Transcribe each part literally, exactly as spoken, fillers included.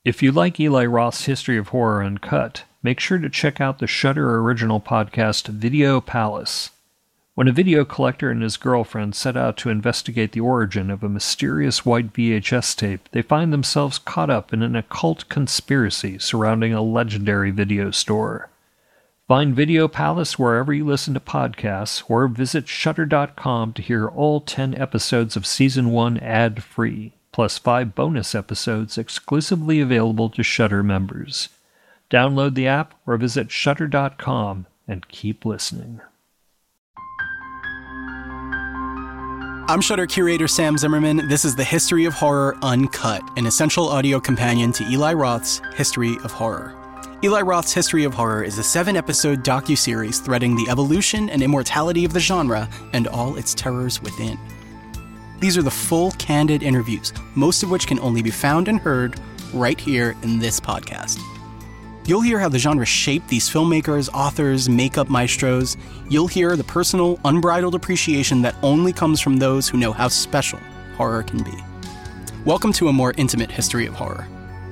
If you like Eli Roth's History of Horror Uncut, make sure to check out the Shudder original podcast Video Palace. When a video collector and his girlfriend set out to investigate the origin of a mysterious white V H S tape, they find themselves caught up in an occult conspiracy surrounding a legendary video store. Find Video Palace wherever you listen to podcasts, or visit Shudder dot com to hear all ten episodes of Season one ad-free, plus five bonus episodes exclusively available to Shudder members. Download the app or visit Shudder dot com and keep listening. I'm Shudder curator Sam Zimmerman. This is the History of Horror Uncut, an essential audio companion to Eli Roth's History of Horror. Eli Roth's History of Horror is a seven-episode docuseries threading the evolution and immortality of the genre and all its terrors within. These are the full, candid interviews, most of which can only be found and heard right here in this podcast. You'll hear how the genre shaped these filmmakers, authors, makeup maestros. You'll hear the personal, unbridled appreciation that only comes from those who know how special horror can be. Welcome to a more intimate history of horror.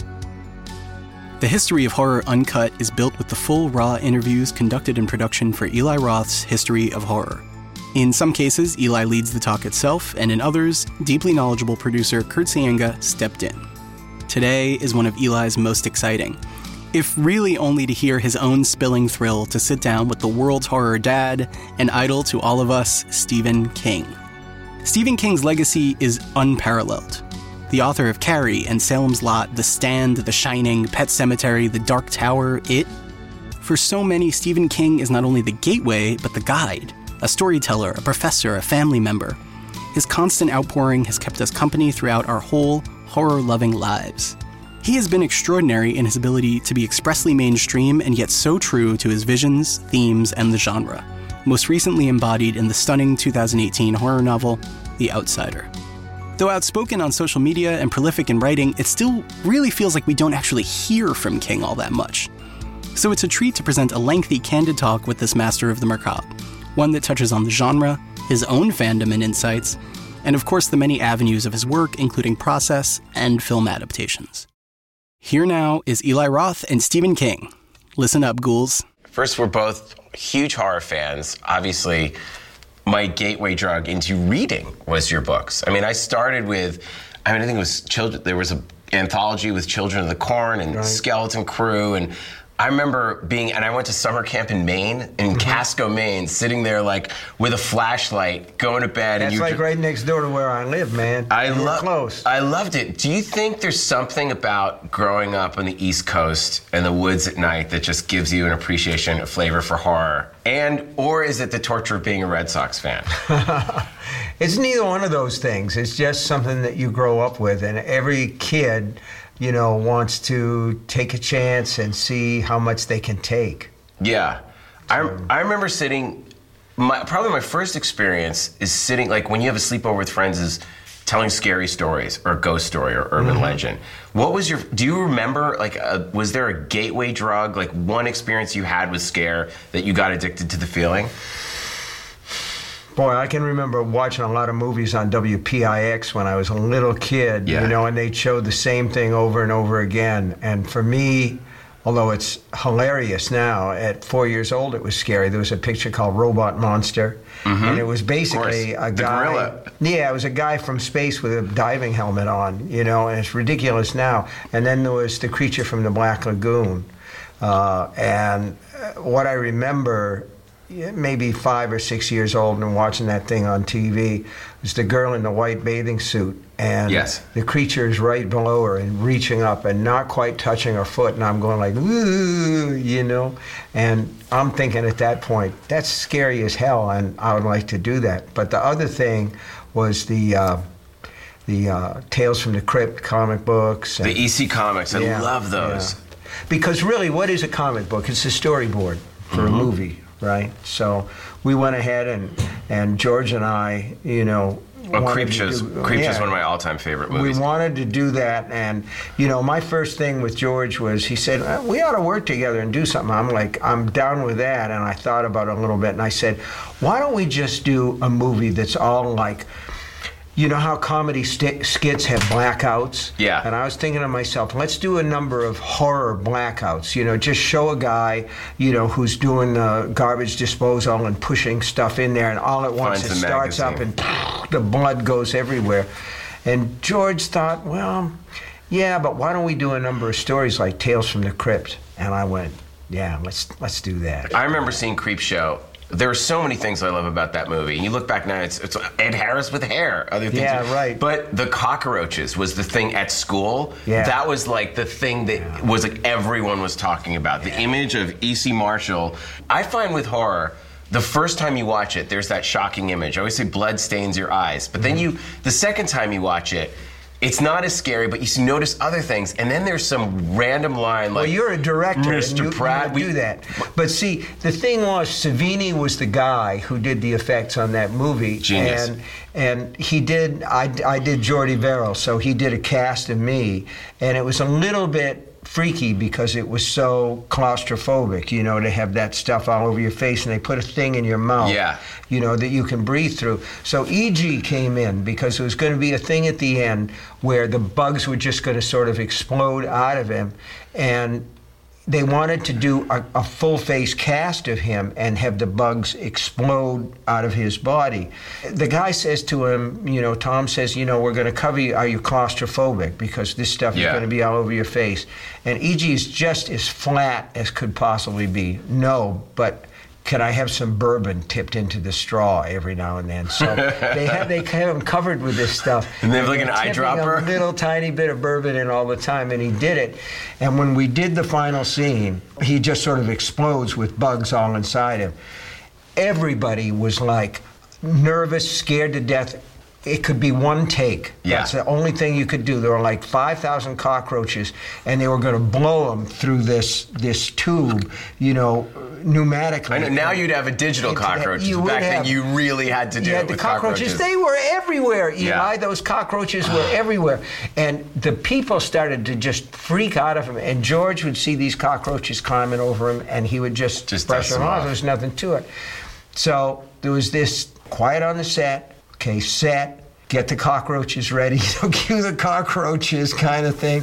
The History of Horror Uncut is built with the full, raw interviews conducted in production for Eli Roth's History of Horror. In some cases, Eli leads the talk itself, and in others, deeply knowledgeable producer Kurt Sienga stepped in. Today is one of Eli's most exciting, if really only to hear his own spilling thrill to sit down with the world's horror dad and idol to all of us, Stephen King. Stephen King's legacy is unparalleled. The author of Carrie and Salem's Lot, The Stand, The Shining, Pet Sematary, The Dark Tower, It. For so many, Stephen King is not only the gateway, but the guide, a storyteller, a professor, a family member. His constant outpouring has kept us company throughout our whole horror-loving lives. He has been extraordinary in his ability to be expressly mainstream and yet so true to his visions, themes, and the genre, most recently embodied in the stunning two thousand eighteen horror novel, The Outsider. Though outspoken on social media and prolific in writing, it still really feels like we don't actually hear from King all that much. So it's a treat to present a lengthy, candid talk with this master of the macabre, one that touches on the genre, his own fandom and insights, and of course the many avenues of his work, including process and film adaptations. Here now is Eli Roth and Stephen King. Listen up, ghouls. First, we're both huge horror fans. Obviously, my gateway drug into reading was your books. I mean, I started with, I mean, I think it was children. There was an anthology with Children of the Corn and right. Skeleton Crew, and I remember being, and I went to summer camp in Maine, in mm-hmm. Casco, Maine, sitting there like with a flashlight, going to bed. That's and you like right next door to where I live, man. I love close. I loved it. Do you think there's something about growing up on the East Coast and the woods at night that just gives you an appreciation, a flavor for horror? And, or is it the torture of being a Red Sox fan? It's neither one of those things. It's just something that you grow up with, and every kid, you know, wants to take a chance and see how much they can take. Yeah. I, I remember sitting, my, probably my first experience is sitting, like when you have a sleepover with friends, is telling scary stories or a ghost story or urban mm-hmm. legend. What was your, do you remember, like, a, was there a gateway drug, like one experience you had with scare that you got addicted to the feeling? Boy, I can remember watching a lot of movies on W P I X when I was a little kid, yeah. you know, and they showed the same thing over and over again. And for me, although it's hilarious now, at four years old it was scary. There was a picture called Robot Monster, mm-hmm. and it was basically a the guy. Gorilla. Yeah, it was a guy from space with a diving helmet on, you know, and it's ridiculous now. And then there was the creature from the Black Lagoon. Uh, and what I remember, maybe five or six years old and watching that thing on T V, was the girl in the white bathing suit, and yes. the creature is right below her and reaching up and not quite touching her foot, and I'm going like, ooh, you know, and I'm thinking at that point, that's scary as hell, and I would like to do that. But the other thing was the uh, the uh, Tales from the Crypt comic books. And, the E C Comics, I yeah, love those. Yeah. Because really, what is a comic book? It's a storyboard for mm-hmm. a movie. Right, so we went ahead and and George and I, you know, well, Creepshow, Creepshow yeah, is one of my all-time favorite movies. We wanted to do that, and you know, my first thing with George was he said we ought to work together and do something. I'm like, I'm down with that, and I thought about it a little bit, and I said, why don't we just do a movie that's all like you know how comedy st- skits have blackouts? Yeah. And I was thinking to myself, let's do a number of horror blackouts. You know, just show a guy, you know, who's doing uh, garbage disposal and pushing stuff in there, and all at once Finds it the starts magazine. up and the blood goes everywhere. And George thought, well, yeah, but why don't we do a number of stories like Tales from the Crypt? And I went, yeah, let's let's do that. I remember seeing Creepshow. There are so many things I love about that movie. And you look back now, it's, it's Ed Harris with hair. Other things. Yeah, right. But the cockroaches was the thing at school. Yeah. That was like the thing that yeah. was like everyone was talking about. The yeah. image of E C Marshall. I find with horror, the first time you watch it, there's that shocking image. I always say blood stains your eyes. But then mm-hmm. you, the second time you watch it, it's not as scary, but you notice other things. And then there's some random line like, well, you're a director, Mister and you, Pratt, you we do that. But see, the thing was, Savini was the guy who did the effects on that movie. Genius. And, and he did, I, I did Jordy Verrill, so he did a cast of me. And it was a little bit freaky because it was so claustrophobic, you know, to have that stuff all over your face, and they put a thing in your mouth, yeah. you know, that you can breathe through. So E G came in because there was going to be a thing at the end where the bugs were just going to sort of explode out of him, and they wanted to do a, a full-face cast of him and have the bugs explode out of his body. The guy says to him, you know, Tom says, you know, we're going to cover you. Are you claustrophobic? Because this stuff yeah. is going to be all over your face. And E G is just as flat as could possibly be. No, but can I have some bourbon tipped into the straw every now and then? So they have they have him covered with this stuff. And they have like an eyedropper? A little tiny bit of bourbon in all the time, and he did it. And when we did the final scene, he just sort of explodes with bugs all inside him. Everybody was like nervous, scared to death. It could be one take. Yeah. That's the only thing you could do. There were like five thousand cockroaches, and they were going to blow them through this this tube, you know, pneumatically. I know, now you'd have a digital cockroach. Back then you really had to do yeah, it the with cockroaches, cockroaches. They were everywhere, Eli. Yeah. Those cockroaches were everywhere. And the people started to just freak out of him. And George would see these cockroaches climbing over him, and he would just, just brush them off. off. There was nothing to it. So there was this quiet on the set. Okay, set, get the cockroaches ready, cue the cockroaches kind of thing.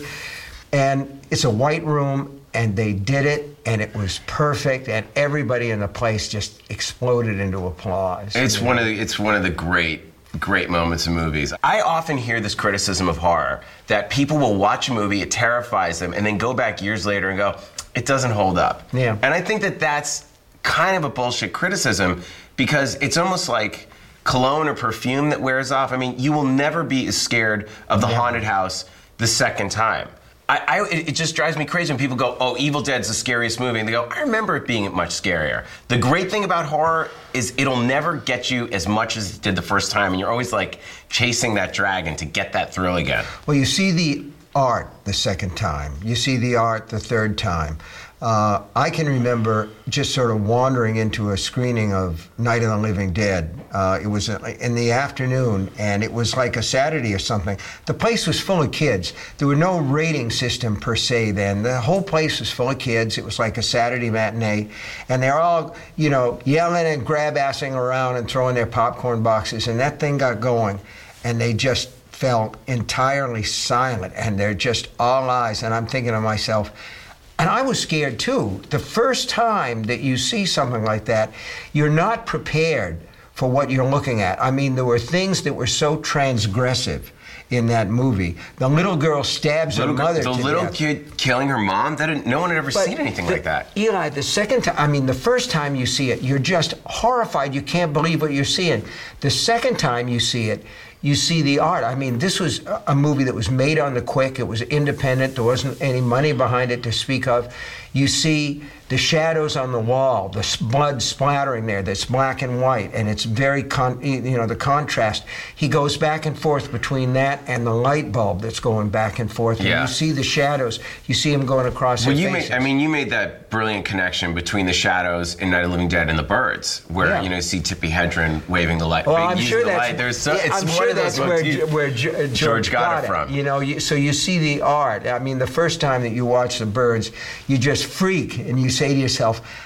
And it's a white room, and they did it, and it was perfect, and everybody in the place just exploded into applause. It's one of the, it's one of the great, great moments in movies. I often hear this criticism of horror, that people will watch a movie, it terrifies them, and then go back years later and go, it doesn't hold up. Yeah. And I think that that's kind of a bullshit criticism, because it's almost like cologne or perfume that wears off. I mean, you will never be as scared of the Never. haunted house the second time. I, I, it just drives me crazy when people go, oh, Evil Dead's the scariest movie. And they go, I remember it being much scarier. The great thing about horror is it'll never get you as much as it did the first time. And you're always like chasing that dragon to get that thrill again. Well, you see the art the second time. You see the art the third time. Uh, I can remember just sort of wandering into a screening of Night of the Living Dead. Uh, it was in the afternoon, and it was like a Saturday or something. The place was full of kids. There were no rating system per se then. The whole place was full of kids. It was like a Saturday matinee, and they're all, you know, yelling and grab-assing around and throwing their popcorn boxes, and that thing got going, and they just fell entirely silent, and they're just all eyes, and I'm thinking to myself, and I was scared too. The first time that you see something like that, you're not prepared for what you're looking at. I mean, there were things that were so transgressive in that movie. The little girl stabs little her mother girl, the to little death. kid killing her mom. That didn't, no one had ever But seen anything the, like that. Eli, the second time, I mean, the first time you see it, you're just horrified. You can't believe what you're seeing. The second time you see it, you see the art. I mean, this was a movie that was made on the quick. It was independent. There wasn't any money behind it to speak of. You see the shadows on the wall, the blood splattering there that's black and white, and it's very, con you know, the contrast. He goes back and forth between that and the light bulb that's going back and forth. And yeah. you see the shadows. You see him going across well, their you faces. made, I mean, you made that brilliant connection between the shadows in Night of the Living Dead and the birds, where, yeah. you know, you see Tippi Hedren waving the light. Well, I'm using sure the that's, light. There's so, yeah, it's I'm one sure of those that's where, motifs where George, George got, got it from. You know, you, so you see the art. I mean, the first time that you watch the birds, you just freak and you say to yourself,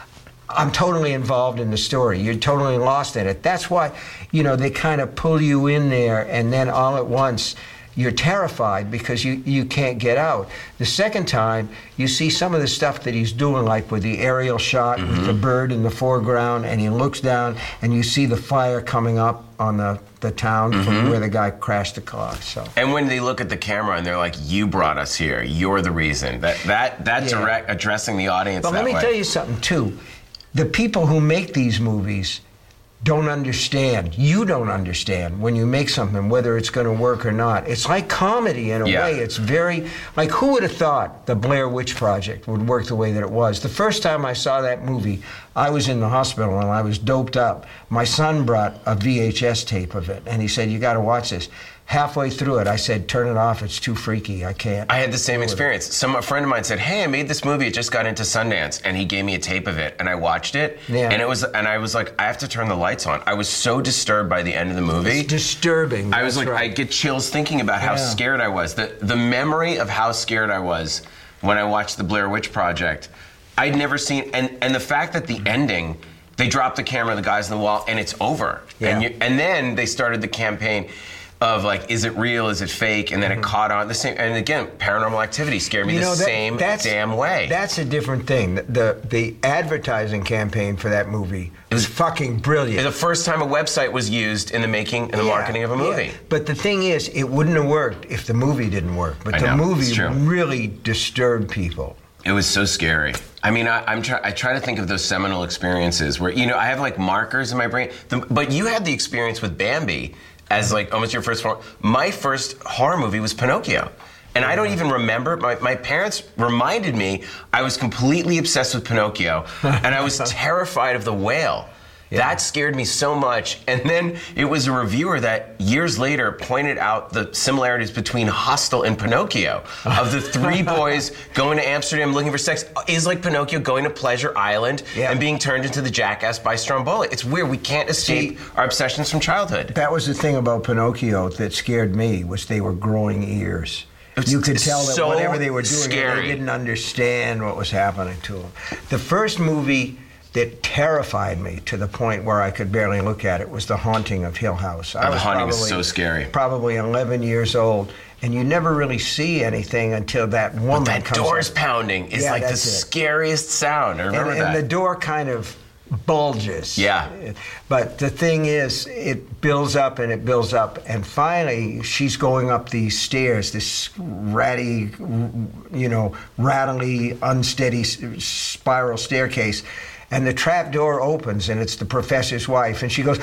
I'm totally involved in the story. You're totally lost in it. That's why, you know, they kind of pull you in there, and then all at once, you're terrified because you, you can't get out. The second time, you see some of the stuff that he's doing, like with the aerial shot mm-hmm. with the bird in the foreground, and he looks down, and you see the fire coming up on the, the town mm-hmm. from where the guy crashed the car. So. And when they look at the camera and they're like, "You brought us here. You're the reason." That that that yeah. direct addressing the audience. But that let me way. tell you something too. The people who make these movies don't understand. You don't understand when you make something, whether it's going to work or not. It's like comedy in a yeah. way. It's very, like, who would have thought the Blair Witch Project would work the way that it was? The first time I saw that movie, I was in the hospital and I was doped up. My son brought a V H S tape of it, and he said, "You got to watch this." Halfway through it, I said, "Turn it off. It's too freaky. I can't." I had the same experience. Some a friend of mine said, "Hey, I made this movie. It just got into Sundance," and he gave me a tape of it, and I watched it, yeah. and it was, and I was like, I have to turn the lights on. I was so disturbed by the end of the movie. It's disturbing. I was like, right. I get chills thinking about how yeah. scared I was. The the memory of how scared I was when I watched the Blair Witch Project, I'd never seen, and and the fact that the ending, they dropped the camera, the guy's on the wall, and it's over, yeah. and you, and then they started the campaign of like, is it real, is it fake, and then mm-hmm. it caught on the same. And again, Paranormal Activity scared me you know, the that, same damn way. That's a different thing. The, the the advertising campaign for that movie was fucking brilliant. It was the first time a website was used in the making and the yeah, marketing of a movie. Yeah. But the thing is, it wouldn't have worked if the movie didn't work. But I the know, movie it's true. really disturbed people. It was so scary. I mean, I, I'm try, I try to think of those seminal experiences where, you know, I have like markers in my brain. The, but you had the experience with Bambi as like almost your first horror. My first horror movie was Pinocchio. And I don't even remember. My, my parents reminded me I was completely obsessed with Pinocchio. And I was terrified of the whale. Yeah. That scared me so much. And then it was a reviewer that years later pointed out the similarities between Hostel and Pinocchio. Of the three boys going to Amsterdam looking for sex, is like Pinocchio going to Pleasure Island yeah. and being turned into the jackass by Stromboli. It's weird. We can't escape See, our obsessions from childhood. That was the thing about Pinocchio that scared me, was they were growing ears. You could tell that so whatever they were doing, scary. They didn't understand what was happening to them. The first movie that terrified me to the point where I could barely look at it was The Haunting of Hill House. I oh, the was Haunting probably, was so scary. Probably eleven years old, and you never really see anything until that woman but that comes door's up. pounding is yeah, like the it. scariest sound. I remember and, that. And the door kind of bulges. Yeah. But the thing is, it builds up and it builds up, and finally she's going up these stairs, this ratty, you know, rattly, unsteady spiral staircase, and the trap door opens, and it's the professor's wife, and she goes,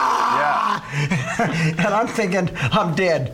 "Ah!" Yeah. And I'm thinking, I'm dead.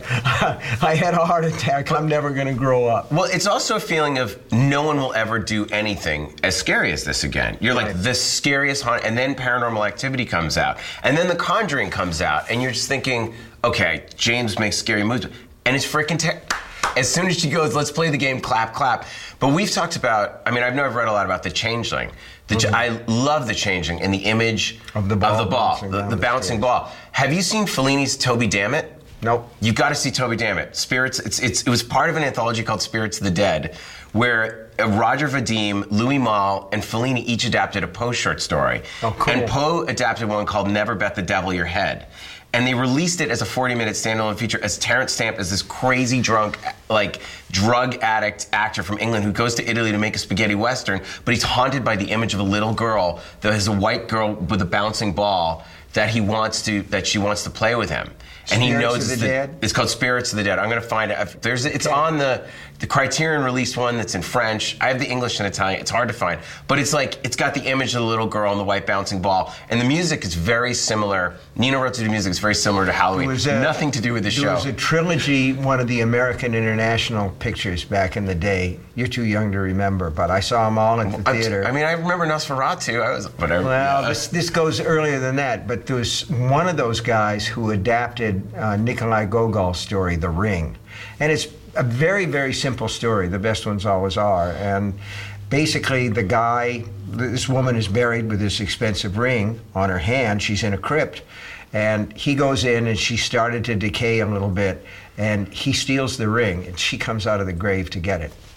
I had a heart attack. I'm never going to grow up. Well, it's also a feeling of no one will ever do anything as scary as this again. You're like, right. the scariest haunt, and then Paranormal Activity comes out, and then The Conjuring comes out, and you're just thinking, okay, James makes scary movies, and it's freaking ter- As soon as she goes, let's play the game, clap, clap. But we've talked about, I mean, I've never read a lot about The Changeling. The, mm-hmm. I love The Changeling and the image of the ball, of the, ball, bouncing, the, the the bouncing ball. Have you seen Fellini's Toby Dammit? Nope. You've got to see Toby Dammit. Spirits. It's, it's, it was part of an anthology called Spirits of the Dead, where Roger Vadim, Louis Malle, and Fellini each adapted a Poe short story. Oh, cool. And Poe adapted one called Never Bet the Devil Your Head. And they released it as a forty-minute standalone feature as Terence Stamp is this crazy drunk, like, drug addict actor from England who goes to Italy to make a spaghetti western, but he's haunted by the image of a little girl that is a white girl with a bouncing ball that he wants to, that she wants to play with him. And Spirits he knows of the it's, the, Dead? it's called Spirits of the Dead. I'm going to find it. There's, it's on the the Criterion released one that's in French. I have the English and Italian. It's hard to find, but it's like it's got the image of the little girl and the white bouncing ball, and the music is very similar. Nino Rota music is very similar to Halloween. A, Nothing to do with the there show. There was a trilogy, one of the American International pictures back in the day. You're too young to remember, but I saw them all at the theater. I mean, I remember Nosferatu. I was whatever. Well, yeah. this, this goes earlier than that, but there was one of those guys who adapted uh, Nikolai Gogol's story, The Ring, and it's a very, very simple story. The best ones always are. And basically, the guy, this woman is buried with this expensive ring on her hand. She's in a crypt. And he goes in, and she started to decay a little bit. And he steals the ring, and she comes out of the grave to get it.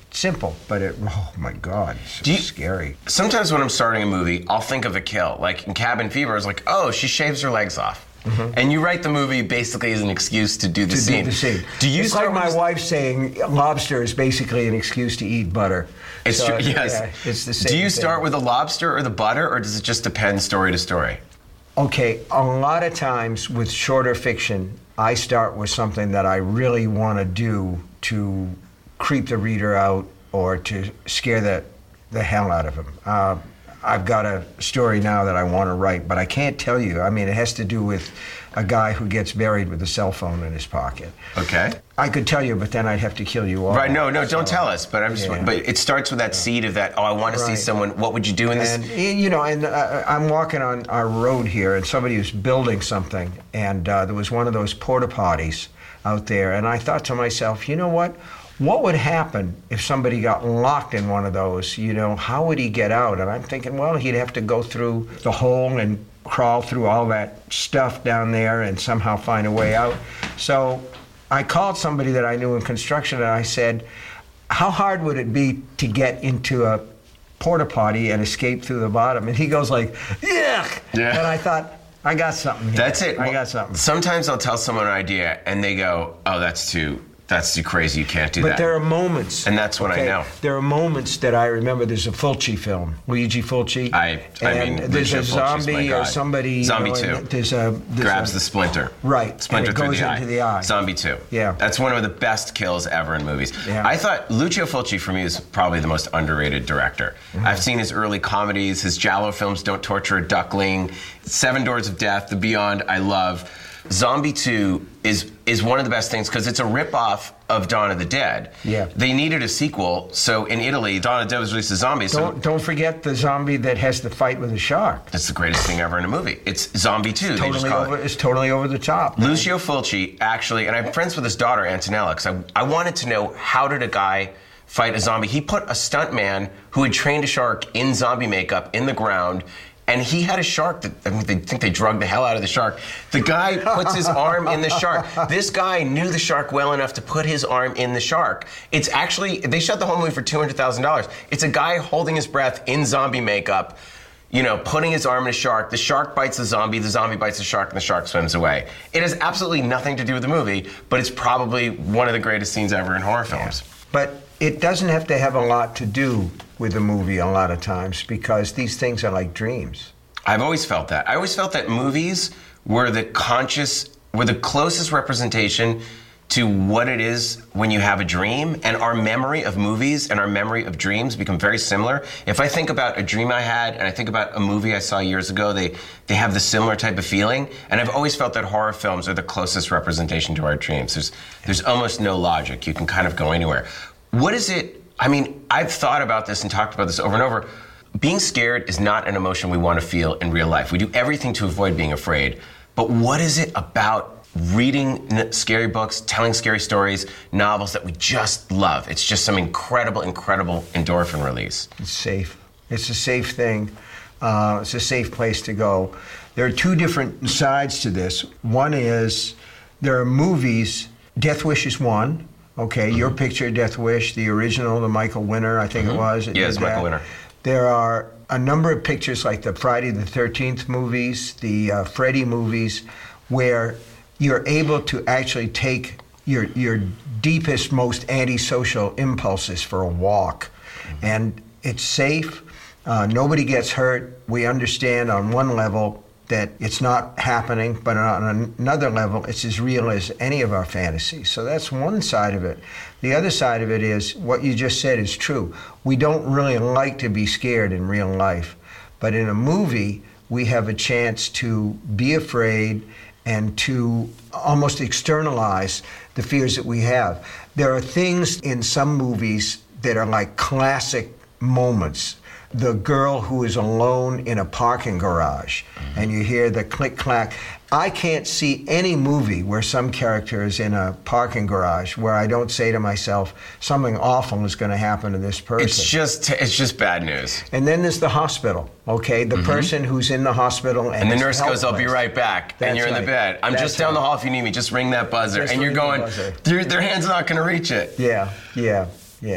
simple, but it, oh my God, it's Do you, scary. Sometimes when I'm starting a movie, I'll think of a kill. Like in Cabin Fever, it's like, oh, she shaves her legs off. Mm-hmm. And you write the movie basically as an excuse to do the to scene. Do the scene. Do you it's like my wife saying lobster is basically an excuse to eat butter. It's so, true, yes. Yeah, it's the same Do you thing. start with the lobster or the butter, or does it just depend story to story? Okay, a lot of times with shorter fiction, I start with something that I really want to do to creep the reader out or to scare the, the hell out of him. Uh, I've got a story now that I want to write, but I can't tell you. I mean, it has to do with a guy who gets buried with a cell phone in his pocket. Okay. I could tell you, but then I'd have to kill you all. Right, no, no, don't so, tell us. But I'm just, yeah. but it starts with that seed of that, oh, I want to right. see someone, what would you do in this? And, you know, and uh, I'm walking on our road here, and somebody was building something, and uh, there was one of those porta potties out there, and I thought to myself, you know what? What would happen if somebody got locked in one of those? You know, how would he get out? And I'm thinking, well, he'd have to go through the hole and crawl through all that stuff down there and somehow find a way out. So I called somebody that I knew in construction, and I said, how hard would it be to get into a porta potty and escape through the bottom? And he goes like, yuck! Yeah. And I thought, I got something here. That's it. I well, got something. Sometimes I'll tell someone an idea, and they go, oh, that's too... That's too crazy. You can't do but that. But there are moments. And that's what okay? I know. There are moments that I remember. There's a Fulci film, Luigi Fulci. I, I and mean, there's Lucio a zombie or somebody. Zombie you know, two. There's a there's grabs a, the splinter. Right. Splinter and it through goes the into eye. the eye. Zombie two. Yeah. That's one of the best kills ever in movies. Yeah. I thought Lucio Fulci for me is probably the most underrated director. Mm-hmm. I've seen his early comedies, his Giallo films, Don't Torture a Duckling, Seven Doors of Death, The Beyond. I love. Zombie two is is one of the best things because it's a ripoff of Dawn of the Dead. Yeah. They needed a sequel, so in Italy, Dawn of the Dead was released as zombies. Don't, so don't forget the zombie that has to fight with a shark. That's the greatest thing ever in a movie. It's Zombie two. It's they totally, just call over, it. It's totally over the top. Lucio Fulci, actually, and I'm friends with his daughter, Antonella, because I, I wanted to know how did a guy fight a zombie. He put a stuntman who had trained a shark in zombie makeup in the ground, and he had a shark that, I mean, they think they drugged the hell out of the shark. The guy puts his arm in the shark. This guy knew the shark well enough to put his arm in the shark. It's actually, they shot the whole movie for two hundred thousand dollars. It's a guy holding his breath in zombie makeup, you know, putting his arm in a shark. The shark bites the zombie, the zombie bites the shark, and the shark swims away. It has absolutely nothing to do with the movie, but it's probably one of the greatest scenes ever in horror films. Yeah. But it doesn't have to have a lot to do with the movie a lot of times because these things are like dreams. I've always felt that. I always felt that movies were the conscious, were the closest representation to what it is when you have a dream, and our memory of movies and our memory of dreams become very similar. If I think about a dream I had and I think about a movie I saw years ago, they, they have the similar type of feeling, and I've always felt that horror films are the closest representation to our dreams. There's, there's almost no logic. You can kind of go anywhere. What is it, I mean, I've thought about this and talked about this over and over. Being scared is not an emotion we want to feel in real life. We do everything to avoid being afraid. But what is it about reading scary books, telling scary stories, novels that we just love? It's just some incredible, incredible endorphin release. It's safe. It's a safe thing. Uh, it's a safe place to go. There are two different sides to this. One is there are movies. Death Wish is one. Okay, mm-hmm. Your picture, Death Wish, the original, the Michael Winner, I think mm-hmm. it was. It yeah, it's Michael Winner. There are a number of pictures like the Friday the thirteenth movies, the uh, Freddy movies, where you're able to actually take your your deepest, most antisocial impulses for a walk. Mm-hmm. And it's safe. Uh, nobody gets hurt. We understand on one level that it's not happening, but on another level, it's as real as any of our fantasies. So that's one side of it. The other side of it is what you just said is true. We don't really like to be scared in real life, but in a movie, we have a chance to be afraid and to almost externalize the fears that we have. There are things in some movies that are like classic moments. The girl who is alone in a parking garage, mm-hmm. and you hear the click-clack. I can't see any movie where some character is in a parking garage where I don't say to myself, something awful is going to happen to this person. It's just it's just bad news. And then there's the hospital, okay? The mm-hmm. person who's in the hospital and, and the nurse helpless. goes, I'll be right back. That's and you're in right. the bed. I'm That's just down right. the hall if you need me. Just ring that buzzer. Just and you're going, their, their hand's not going to reach it. Yeah, yeah, yeah.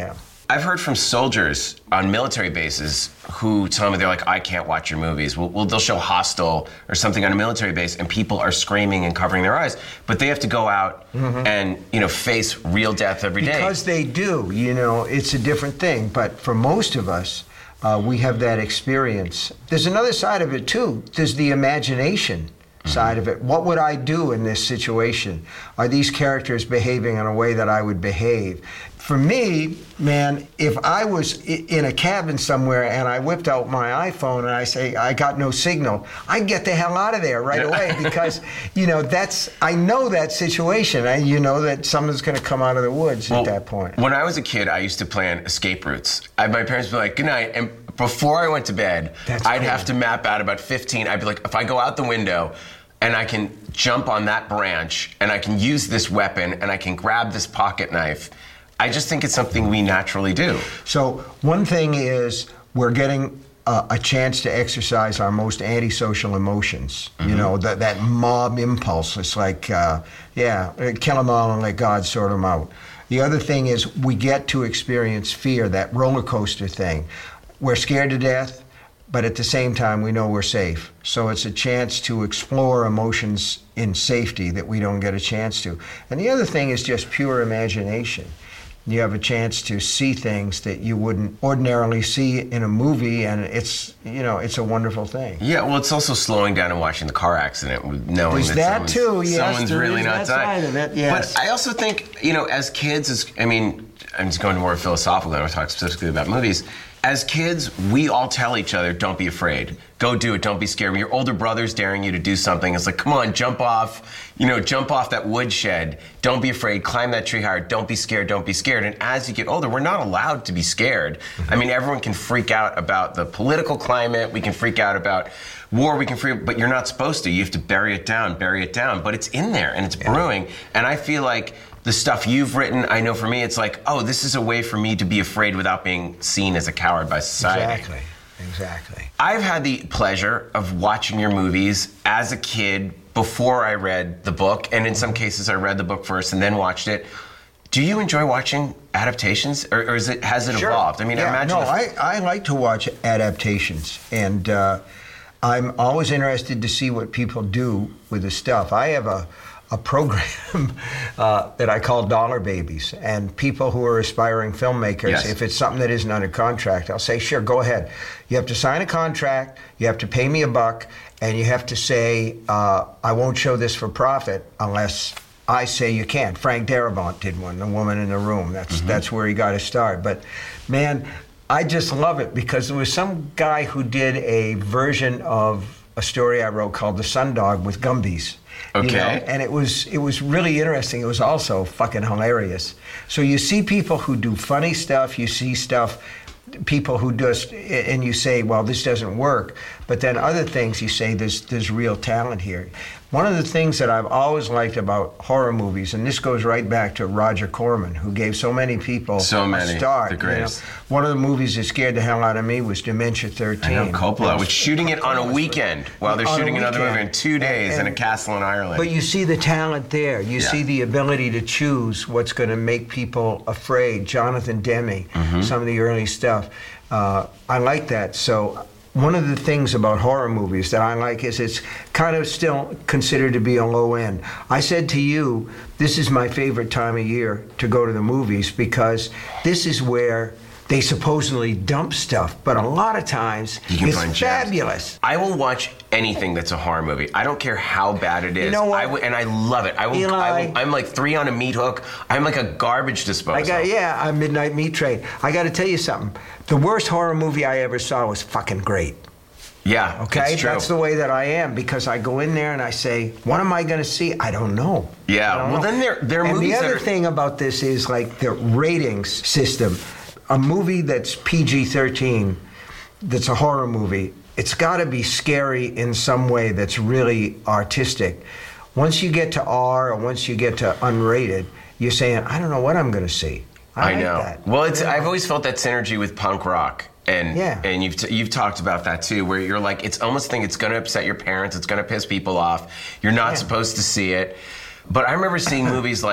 I've heard from soldiers on military bases who tell me they're like, I can't watch your movies. Well, well, they'll show Hostel or something on a military base, and people are screaming and covering their eyes, but they have to go out mm-hmm. and you know face real death every day. Because they do, you know, it's a different thing. But for most of us, uh, we have that experience. There's another side of it too. There's the imagination side of it. What would I do in this situation? Are these characters behaving in a way that I would behave? For me, man, if I was in a cabin somewhere and I whipped out my iPhone and I say, I got no signal, I'd get the hell out of there right away because, you know, that's, I know that situation. I, you know that someone's going to come out of the woods well, at that point. When I was a kid, I used to plan escape routes. I, my parents would be like, good night. And before I went to bed, that's I'd cool. have to map out about fifteen. I'd be like, if I go out the window and I can jump on that branch and I can use this weapon and I can grab this pocket knife, I just think it's something we naturally do. So one thing is we're getting uh, a chance to exercise our most antisocial emotions. Mm-hmm. You know, that that mob impulse. It's like, uh, yeah, kill them all and let God sort them out. The other thing is we get to experience fear, that roller coaster thing. We're scared to death, but at the same time we know we're safe. So it's a chance to explore emotions in safety that we don't get a chance to. And the other thing is just pure imagination. You have a chance to see things that you wouldn't ordinarily see in a movie, and it's, you know, it's a wonderful thing. Yeah, well, it's also slowing down and watching the car accident, knowing There's that, that someone's, too, yes, someone's really not dying. Of it, yes. But I also think, you know, as kids, as, I mean, I'm just going more philosophical now, I talk specifically about movies. As kids, we all tell each other, don't be afraid. Go do it, don't be scared. When your older brother's daring you to do something, it's like, come on, jump off, you know, jump off that woodshed. Don't be afraid, climb that tree higher, don't be scared, don't be scared. And as you get older, we're not allowed to be scared. Mm-hmm. I mean, everyone can freak out about the political climate, we can freak out about war, we can freak, but you're not supposed to. You have to bury it down, bury it down. But it's in there, and it's yeah. brewing. And I feel like the stuff you've written, I know for me, it's like, oh, this is a way for me to be afraid without being seen as a coward by society. Exactly, exactly. I've had the pleasure of watching your movies as a kid before I read the book, and in some cases I read the book first and then watched it. Do you enjoy watching adaptations, or, or is it has it sure. evolved? I mean, yeah, I imagine. No, I, I like to watch adaptations, and uh, I'm always interested to see what people do with the stuff. I have a a program uh, that I call Dollar Babies, and people who are aspiring filmmakers, yes. if it's something that isn't under contract, I'll say, sure, go ahead. You have to sign a contract, you have to pay me a buck, and you have to say, uh, I won't show this for profit unless I say you can. Frank Darabont did one, The Woman in the Room. That's mm-hmm. that's where he got his start. But man, I just love it because there was some guy who did a version of a story I wrote called The Sundog with Gumbies. Okay. You know, and it was it was really interesting. It was also fucking hilarious. So you see people who do funny stuff, you see stuff, people who just, and you say, well, this doesn't work. But then other things you say, there's there's real talent here. One of the things that I've always liked about horror movies, and this goes right back to Roger Corman, who gave so many people so many, a start. The greatest. You know? One of the movies that scared the hell out of me was Dementia thirteen. I know, Coppola, was shooting it on a weekend while they're shooting another movie in two days and, and, in a castle in Ireland. But you see the talent there. You yeah. see the ability to choose what's going to make people afraid. Jonathan Demme, mm-hmm. some of the early stuff. Uh, I like that. So one of the things about horror movies that I like is it's kind of still considered to be a low end. I said to you, this is my favorite time of year to go to the movies because this is where they supposedly dump stuff, but a lot of times it's fabulous. I will watch anything that's a horror movie. I don't care how bad it is. You know what? I w- and I love it. I will, Eli, I will, I'm like three on a meat hook. I'm like a garbage disposal. I got, yeah, a Midnight Meat Train. I got to tell you something. The worst horror movie I ever saw was fucking great. Yeah, okay, it's true. That's the way that I am because I go in there and I say, "What am I going to see? I don't know." Yeah, don't well know. then there there are and movies the other that are... thing about this is like the ratings system. A movie that's P G thirteen, that's a horror movie, it's got to be scary in some way that's really artistic. Once you get to R or once you get to unrated, you're saying, "I don't know what I'm going to see." I, I like know. That. Well, it's yeah. I've always felt that synergy with punk rock. And yeah. and you've t- you've talked about that too, where you're like, it's almost think it's going to upset your parents, it's going to piss people off. You're not yeah. supposed to see it. But I remember seeing movies like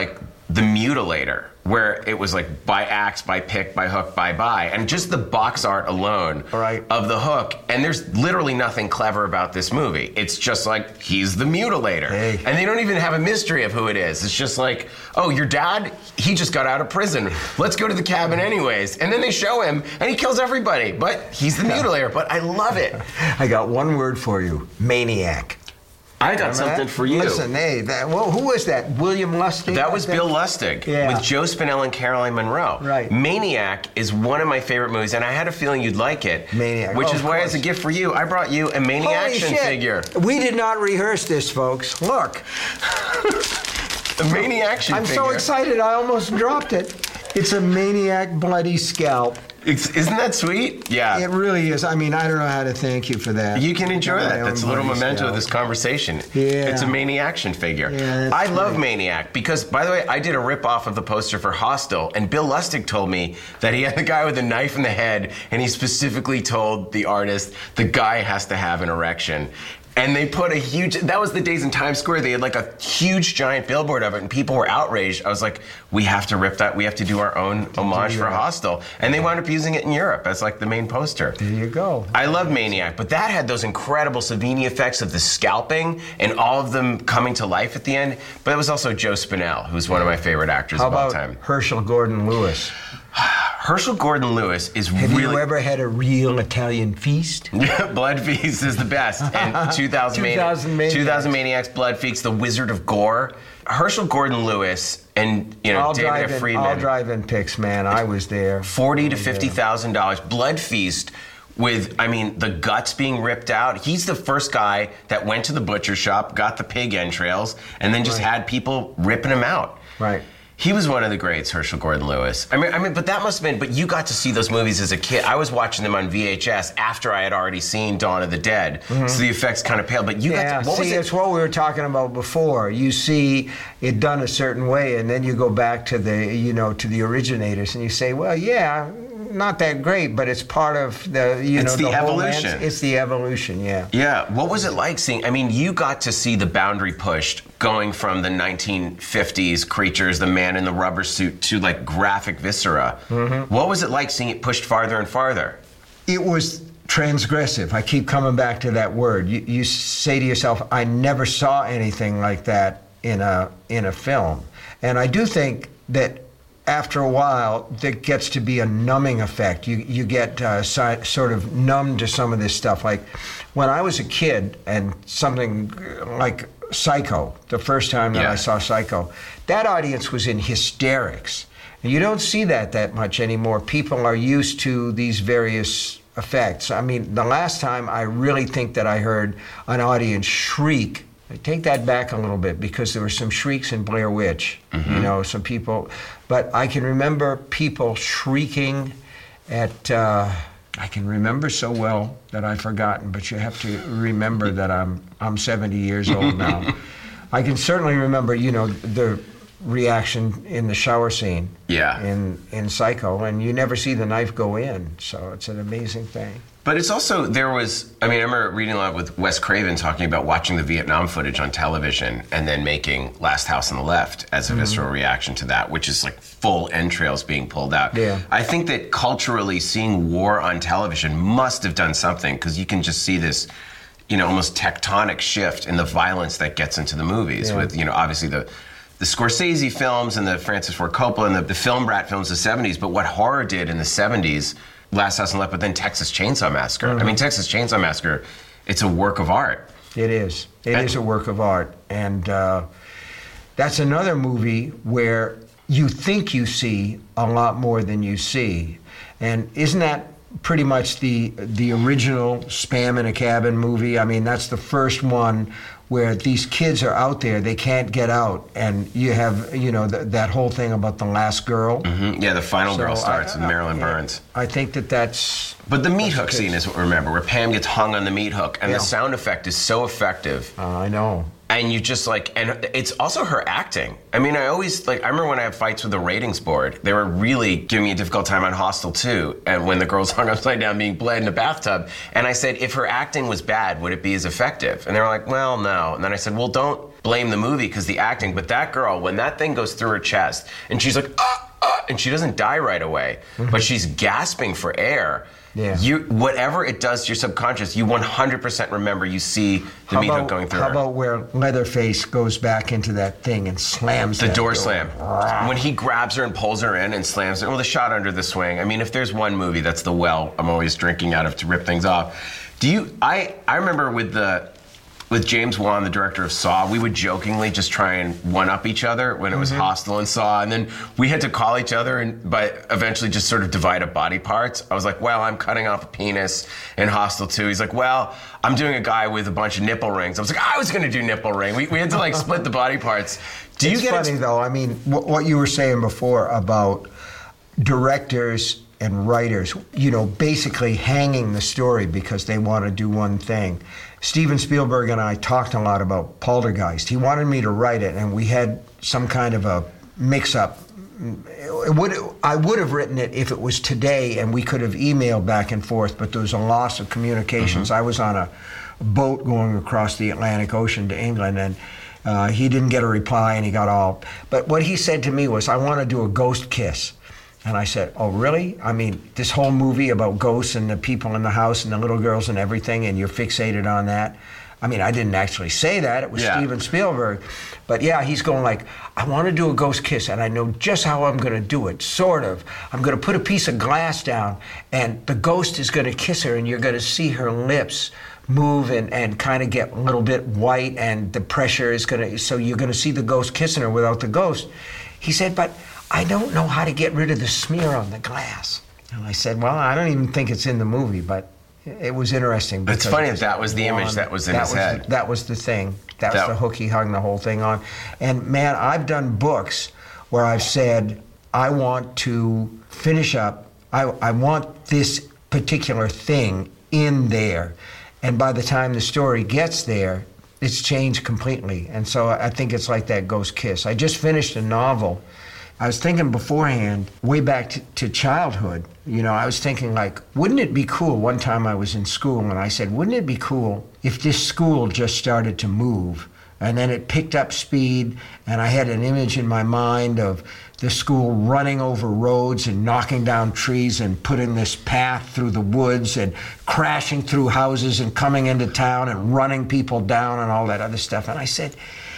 The Mutilator, where it was like by axe, by pick, by hook, by by, and just the box art alone right. of the Hook, and there's literally nothing clever about this movie. It's just like, he's the Mutilator. Hey. And they don't even have a mystery of who it is. It's just like, oh, your dad, he just got out of prison. Let's go to the cabin anyways. And then they show him, and he kills everybody, but he's the Mutilator. But I love it. I got one word for you, maniac. I got Remember something that? for you. Listen, hey, that, well, who was that? William Lustig? That was Bill Lustig yeah. with Joe Spinell and Caroline Munro. Right. Maniac is one of my favorite movies, and I had a feeling you'd like it. Maniac. Which oh, is why, as a gift for you, I brought you a Maniac Holy action shit. figure. We did not rehearse this, folks. Look. A Maniac action I'm figure. so excited, I almost dropped it. It's a Maniac bloody scalp. It's, isn't that sweet? Yeah. It really is. I mean, I don't know how to thank you for that. You can enjoy My that. own That's a little bloody memento scalp. of this conversation. Yeah. It's a Maniac action figure. Yeah, that's I love sweet. Maniac because, by the way, I did a rip-off of the poster for Hostel, and Bill Lustig told me that he had the guy with the knife in the head, and he specifically told the artist the guy has to have an erection. And they put a huge, that was the days in Times Square, they had like a huge giant billboard of it, and people were outraged. I was like, we have to rip that, we have to do our own homage for Hostel. And they wound up using it in Europe as like the main poster. There you go. I love Maniac, but that had those incredible Savini effects of the scalping and all of them coming to life at the end. But it was also Joe Spinell, who's one of my favorite actors How of all about time. Herschel Gordon Lewis? Herschel Gordon Lewis is Have really... you ever had a real Italian feast? Blood Feast is the best. And two thousand, two thousand Maniacs. two thousand Maniacs, Blood Feast, The Wizard of Gore. Herschel Gordon Lewis and you know I'll David drive F. in, Friedman. I'll drive in pics, man. I was there. Forty to fifty thousand dollars. Blood Feast. With, I mean, the guts being ripped out. He's the first guy that went to the butcher shop, got the pig entrails, and then just Right. had people ripping them out. Right. He was one of the greats, Herschel Gordon Lewis. I mean, I mean, but that must have been. But you got to see those movies as a kid. I was watching them on V H S after I had already seen Dawn of the Dead, mm-hmm. so the effects kind of paled. But you Yeah, got to. What see, was it? it's what we were talking about before. You see it done a certain way, and then you go back to the, you know, to the originators, and you say, well, yeah, not that great, but it's part of the, you It's know, the the whole evolution. lands- It's the evolution, yeah. Yeah, what was it like seeing? I mean, you got to see the boundary pushed, going from the nineteen fifties creatures, the man in the rubber suit, to like graphic viscera. Mm-hmm. What was it like seeing it pushed farther and farther? It was transgressive. I keep coming back to that word. You, you say to yourself, I never saw anything like that in a in a film. And I do think that after a while, there gets to be a numbing effect. You you get uh, si- sort of numb to some of this stuff. Like when I was a kid, and something like Psycho, the first time that Yeah. I saw Psycho, that audience was in hysterics. And you don't see that that much anymore. People are used to these various effects. I mean, the last time I really think that I heard an audience shriek, I take that back a little bit because there were some shrieks in Blair Witch, mm-hmm. you know, some people, but I can remember people shrieking at, uh, I can remember so well that I've forgotten, but you have to remember that I'm I'm seventy years old now. I can certainly remember, you know, the reaction in the shower scene Yeah. in, in Psycho, and you never see the knife go in, so it's an amazing thing. But it's also, there was, I mean, I remember reading a lot with Wes Craven talking about watching the Vietnam footage on television and then making Last House on the Left as a mm-hmm. visceral reaction to that, which is like full entrails being pulled out. Yeah. I think that culturally seeing war on television must have done something, because you can just see this, you know, almost tectonic shift in the violence that gets into the movies, yeah. with, you know, obviously the the Scorsese films and the Francis Ford Coppola and the, the film brat films of the seventies, but what horror did in the seventies, Last House on the Left, but then Texas Chainsaw Massacre. Mm-hmm. I mean, Texas Chainsaw Massacre, it's a work of art. It is. It and, is a work of art. And uh, that's another movie where you think you see a lot more than you see. And isn't that pretty much the the original Spam in a Cabin movie? I mean, that's the first one where these kids are out there, they can't get out, and you have, you know, th- that whole thing about the last girl. Mm-hmm. Yeah, the final so girl starts I, with Marilyn I, Burns. I think that that's... But the meat hook scene is what we remember, where Pam gets hung on the meat hook, and yeah. the sound effect is so effective. Uh, I know. And you just like, and it's also her acting. I mean, I always, like, I remember when I had fights with the ratings board, they were really giving me a difficult time on Hostel two, and when the girl's hung upside down being bled in a bathtub. And I said, if her acting was bad, would it be as effective? And they were like, well, no. And then I said, well, don't blame the movie because the acting, but that girl, when that thing goes through her chest and she's like, ah, ah, and she doesn't die right away, mm-hmm. but she's gasping for air. Yeah. You, whatever it does to your subconscious, you one hundred percent remember you see the how meat about, hook going through How her. about where Leatherface goes back into that thing and slams the that door, door slam? When he grabs her and pulls her in and slams her, well, the shot under the swing. I mean, if there's one movie that's the well I'm always drinking out of to rip things off. Do you? I I remember with the. With James Wan, the director of Saw, we would jokingly just try and one-up each other when it was mm-hmm. Hostel and Saw, and then we had to call each other and but eventually just sort of divide up body parts. I was like, well, I'm cutting off a penis in Hostel two. He's like, well, I'm doing a guy with a bunch of nipple rings. I was like, I was going to do nipple ring. We, we had to like split the body parts. Do you it's get funny ex- though, I mean, what, what you were saying before about directors and writers, you know, basically hanging the story because they want to do one thing. Steven Spielberg and I talked a lot about Poltergeist. He wanted me to write it, and we had some kind of a mix-up. It would, I would have written it if it was today, and we could have emailed back and forth, but there was a loss of communications. Mm-hmm. I was on a boat going across the Atlantic Ocean to England, and uh, he didn't get a reply, and he got all... But what he said to me was, I want to do a ghost kiss. And I said, oh, really? I mean, this whole movie about ghosts and the people in the house and the little girls and everything, and you're fixated on that? I mean, I didn't actually say that. It was yeah. Steven Spielberg. But yeah, he's going like, I want to do a ghost kiss, and I know just how I'm going to do it, sort of. I'm going to put a piece of glass down, and the ghost is going to kiss her, and you're going to see her lips move and, and kind of get a little bit white, and the pressure is going to, so you're going to see the ghost kissing her without the ghost. He said, but I don't know how to get rid of the smear on the glass. And I said, well, I don't even think it's in the movie, but it was interesting. It's funny that that was the image that was in that his was head. The, that was the thing. That, that was the hook he hung the whole thing on. And man, I've done books where I've said, I want to finish up, I, I want this particular thing in there. And by the time the story gets there, it's changed completely. And so I think it's like that ghost kiss. I just finished a novel. I was thinking beforehand, way back to, to childhood, you know, I was thinking like, wouldn't it be cool? One time I was in school and I said, wouldn't it be cool if this school just started to move? And then it picked up speed, and I had an image in my mind of the school running over roads and knocking down trees and putting this path through the woods and crashing through houses and coming into town and running people down and all that other stuff. And I said,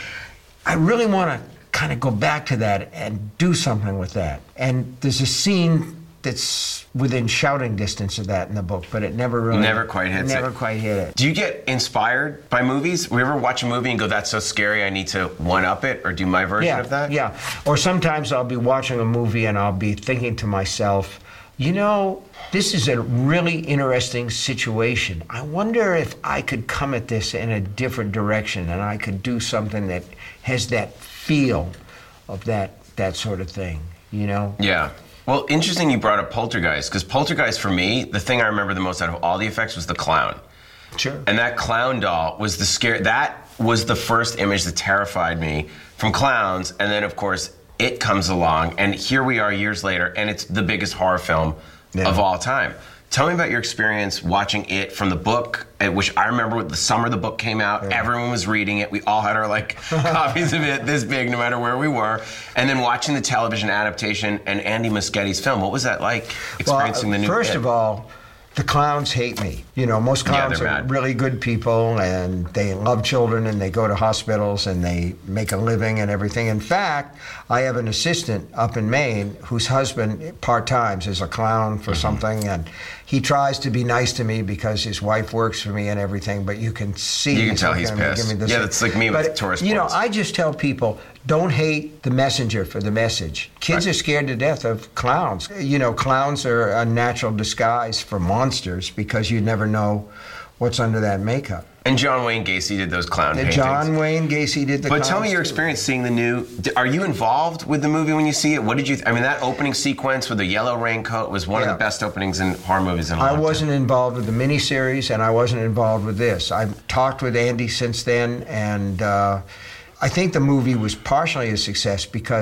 I really want to kind of go back to that and do something with that. And there's a scene that's within shouting distance of that in the book, but it never really... Never quite hits never it. Never quite hit it. Do you get inspired by movies? We ever watch a movie and go, that's so scary, I need to one-up it, or do my version yeah, of that? Yeah, or sometimes I'll be watching a movie and I'll be thinking to myself, you know, this is a really interesting situation. I wonder if I could come at this in a different direction and I could do something that has that feel of that that sort of thing, you know? Yeah. Well, interesting you brought up Poltergeist, because Poltergeist, for me, the thing I remember the most out of all the effects was the clown. Sure. And that clown doll was the scare. That was the first image that terrified me from clowns. And then, of course, It comes along, and here we are years later, and it's the biggest horror film yeah. of all time. Tell me about your experience watching it from the book, which I remember the summer the book came out, yeah. everyone was reading it. We all had our like copies of it this big, no matter where we were. And then watching the television adaptation and Andy Muschietti's film. What was that like, experiencing well, the new First it? of all, the clowns hate me. You know, most clowns yeah, are really good people, and they love children, and they go to hospitals, and they make a living and everything. In fact, I have an assistant up in Maine whose husband part-times is a clown for mm-hmm. something, and he tries to be nice to me because his wife works for me and everything, but you can see... You can tell he's pissed. Give me this yeah, that's like me with but, tourist You know, points. I just tell people, don't hate the messenger for the message. Kids right. are scared to death of clowns. You know, clowns are a natural disguise for monsters because you never know what's under that makeup. And John Wayne Gacy did those clown and paintings. John Wayne Gacy did the But tell me clowns your too. experience seeing the new... Are you involved with the movie when you see it? What did you... Th- I mean, that opening sequence with the yellow raincoat was one yeah. of the best openings in horror movies in a long I time. wasn't involved with the miniseries, and I wasn't involved with this. I've talked with Andy since then, and uh, I think the movie was partially a success because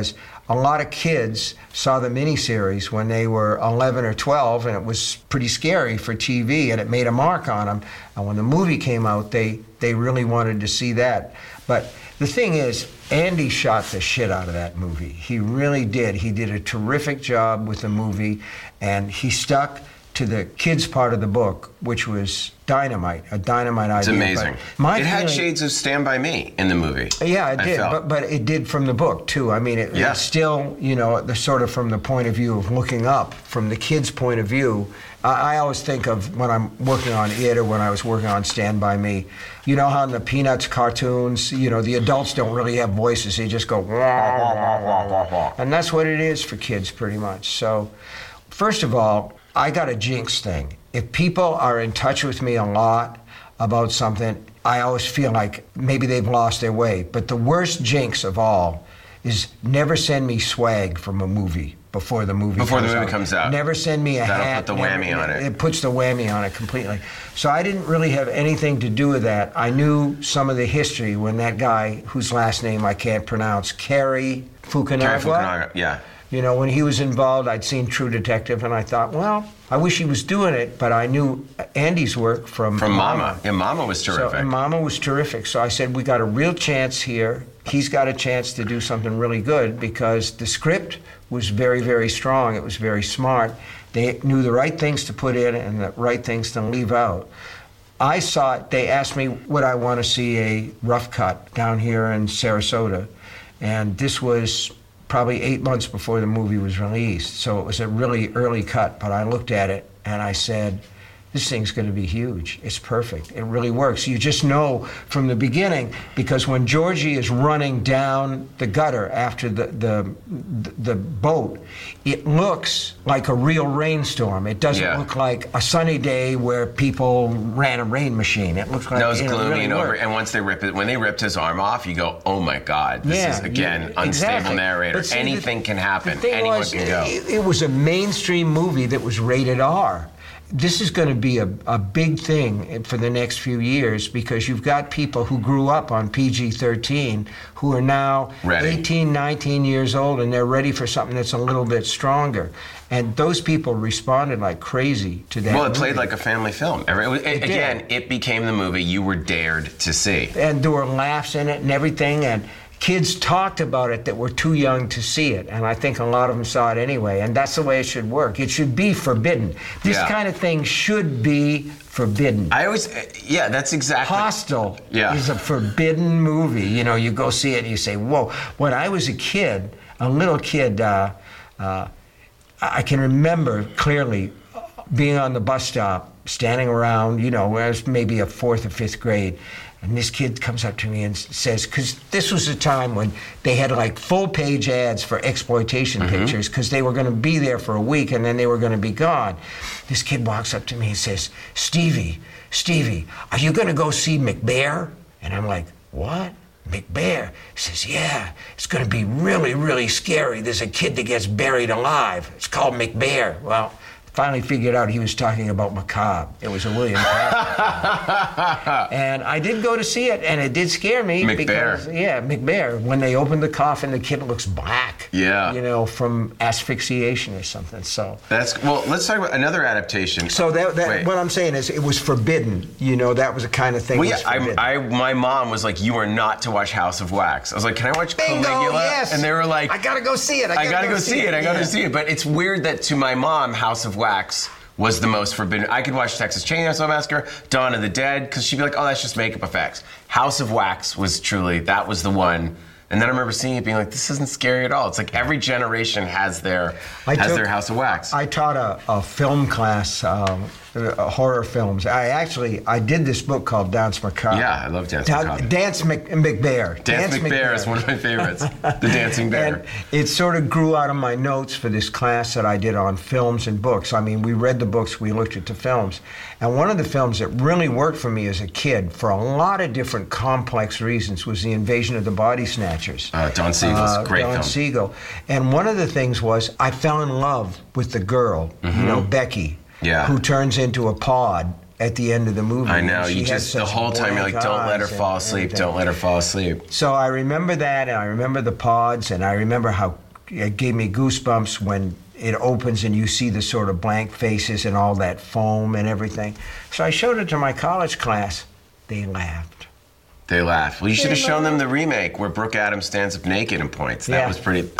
a lot of kids saw the miniseries when they were eleven or twelve, and it was pretty scary for T V, and it made a mark on them. And when the movie came out, they, they really wanted to see that. But the thing is, Andy shot the shit out of that movie. He really did. He did a terrific job with the movie, and he stuck to the kids' part of the book, which was dynamite, a dynamite idea. It's amazing. My it had feeling, shades of Stand By Me in the movie. Yeah, it did, but, but it did from the book, too. I mean, it, yeah. it's still, you know, the sort of from the point of view of looking up, from the kids' point of view. I, I always think of when I'm working on it or when I was working on Stand By Me. You know how in the Peanuts cartoons, you know, the adults don't really have voices. They just go, wah, wah, wah, wah, wah, wah. And that's what it is for kids, pretty much. So, first of all, I got a jinx thing. If people are in touch with me a lot about something, I always feel like maybe they've lost their way. But the worst jinx of all is never send me swag from a movie before the movie before comes the movie out. comes out. Never send me a That'll hat. put the never, whammy on it. It puts the whammy on it completely. So I didn't really have anything to do with that. I knew some of the history when that guy, whose last name I can't pronounce, Cary Fukunaga. Cary Fukunaga, yeah. You know, when he was involved, I'd seen True Detective, and I thought, well, I wish he was doing it, but I knew Andy's work from From Mama. Mama. Yeah, Mama was terrific. So, and Mama was terrific. So I said, we got a real chance here. He's got a chance to do something really good because the script was very, very strong. It was very smart. They knew the right things to put in and the right things to leave out. I saw it. They asked me, would I want to see a rough cut down here in Sarasota? And this was probably eight months before the movie was released. So it was a really early cut, but I looked at it and I said, this thing's going to be huge. It's perfect. It really works. You just know from the beginning, because when Georgie is running down the gutter after the the, the boat, it looks like a real rainstorm. It doesn't yeah. look like a sunny day where people ran a rain machine. It looks like no, it's you know, gloomy really and over. worked. And once they rip it, when they ripped his arm off, you go, "Oh my God! This yeah, is again yeah, unstable exactly. narrator. See, Anything the, can happen. The Anyone was, can go." It, it was a mainstream movie that was rated R. This is going to be a, a big thing for the next few years because you've got people who grew up on P G thirteen who are now ready. eighteen, nineteen years old, and they're ready for something that's a little bit stronger. And those people responded like crazy to that Well, it movie. played like a family film. It, it, It again, did. it became the movie you were dared to see. And there were laughs in it and everything, and kids talked about it that were too young to see it, and I think a lot of them saw it anyway, and that's the way it should work. It should be forbidden. This Yeah. kind of thing should be forbidden. I always, yeah, that's exactly. Hostel Yeah. is a forbidden movie. You know, you go see it and you say, whoa. When I was a kid, a little kid, uh, uh, I can remember clearly being on the bus stop, standing around, you know, I was maybe a fourth or fifth grade, and this kid comes up to me and says, because this was a time when they had like full page ads for exploitation Mm-hmm. pictures because they were going to be there for a week and then they were going to be gone. This kid walks up to me and says, Stevie, Stevie, are you going to go see McBear? And I'm like, what? McBear? He says, yeah, it's going to be really, really scary. There's a kid that gets buried alive. It's called McBear. Well, finally figured out he was talking about Macabre. It was a William Castle. And I did go to see it, and it did scare me. McBear. Because, yeah, McBear. When they opened the coffin, the kid looks black. Yeah. You know, from asphyxiation or something. So That's, well, let's talk about another adaptation. So that, that Wait. what I'm saying is it was forbidden. You know, that was the kind of thing Well, was yeah, forbidden. I, I, my mom was like, you are not to watch House of Wax. I was like, can I watch Bingo, Caligula? yes. And they were like, I gotta go see it. I gotta, I gotta go, see it. I gotta yeah. see it. But it's weird that to my mom, House of Wax was the most forbidden. I could watch Texas Chainsaw Massacre, Dawn of the Dead, because she'd be like, oh, that's just makeup effects. House of Wax was truly, that was the one. And then I remember seeing it being like, this isn't scary at all. It's like every generation has their I has took- their House of Wax. I taught a, a film class, um, uh, horror films. I actually, I did this book called Dance Macabre. Yeah, I love Dance Da- Macabre. Dance Mc, McBear. Dance, McBear is one of my favorites. The Dancing Bear. And it sort of grew out of my notes for this class that I did on films and books. I mean, we read the books, we looked at the films. And one of the films that really worked for me as a kid, for a lot of different complex reasons, was The Invasion of the Body Snatchers. Uh, Don Siegel's Uh, great Don film. Siegel. And one of the things was I fell in love with the girl, you know, Becky, Yeah. who turns into a pod at the end of the movie. I know, And you she has just, the such whole time you're like, blank don't let her eyes fall and asleep, everything. don't let her fall asleep. So I remember that, and I remember the pods, and I remember how it gave me goosebumps when it opens and you see the sort of blank faces and all that foam and everything. So I showed it to my college class. They laughed. They laughed. Well, you should have shown them the remake where Brooke Adams stands up naked and points. That yeah. was pretty...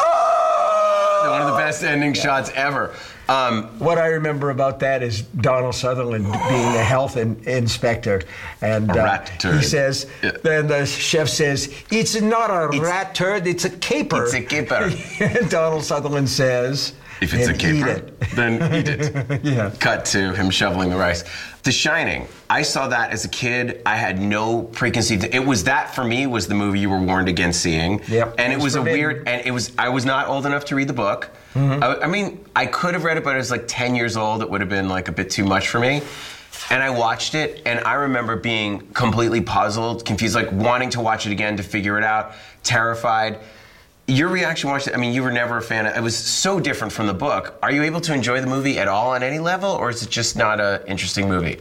Oh! One of the best ending yeah. shots ever. Um, what I remember about that is Donald Sutherland being a health in, inspector, and a rat uh, turd. he says, yeah. then the chef says, "It's not a it's, rat turd, it's a caper." It's a caper. And Donald Sutherland says, "If it's a caper, eat it. then eat it." Yeah. Cut to him shoveling the rice. The Shining. I saw that as a kid. I had no preconceived. It was that for me was the movie you were warned against seeing. Yep. And it was, it was a forbidden. weird. And it was. I was not old enough to read the book. Mm-hmm. I, I mean, I could have read it, but I was like ten years old. It would have been like a bit too much for me. And I watched it, and I remember being completely puzzled, confused, like wanting to watch it again to figure it out, terrified. Your reaction watched it, I mean, you were never a fan of it. It was so different from the book. Are you able to enjoy the movie at all on any level, or is it just not an interesting movie?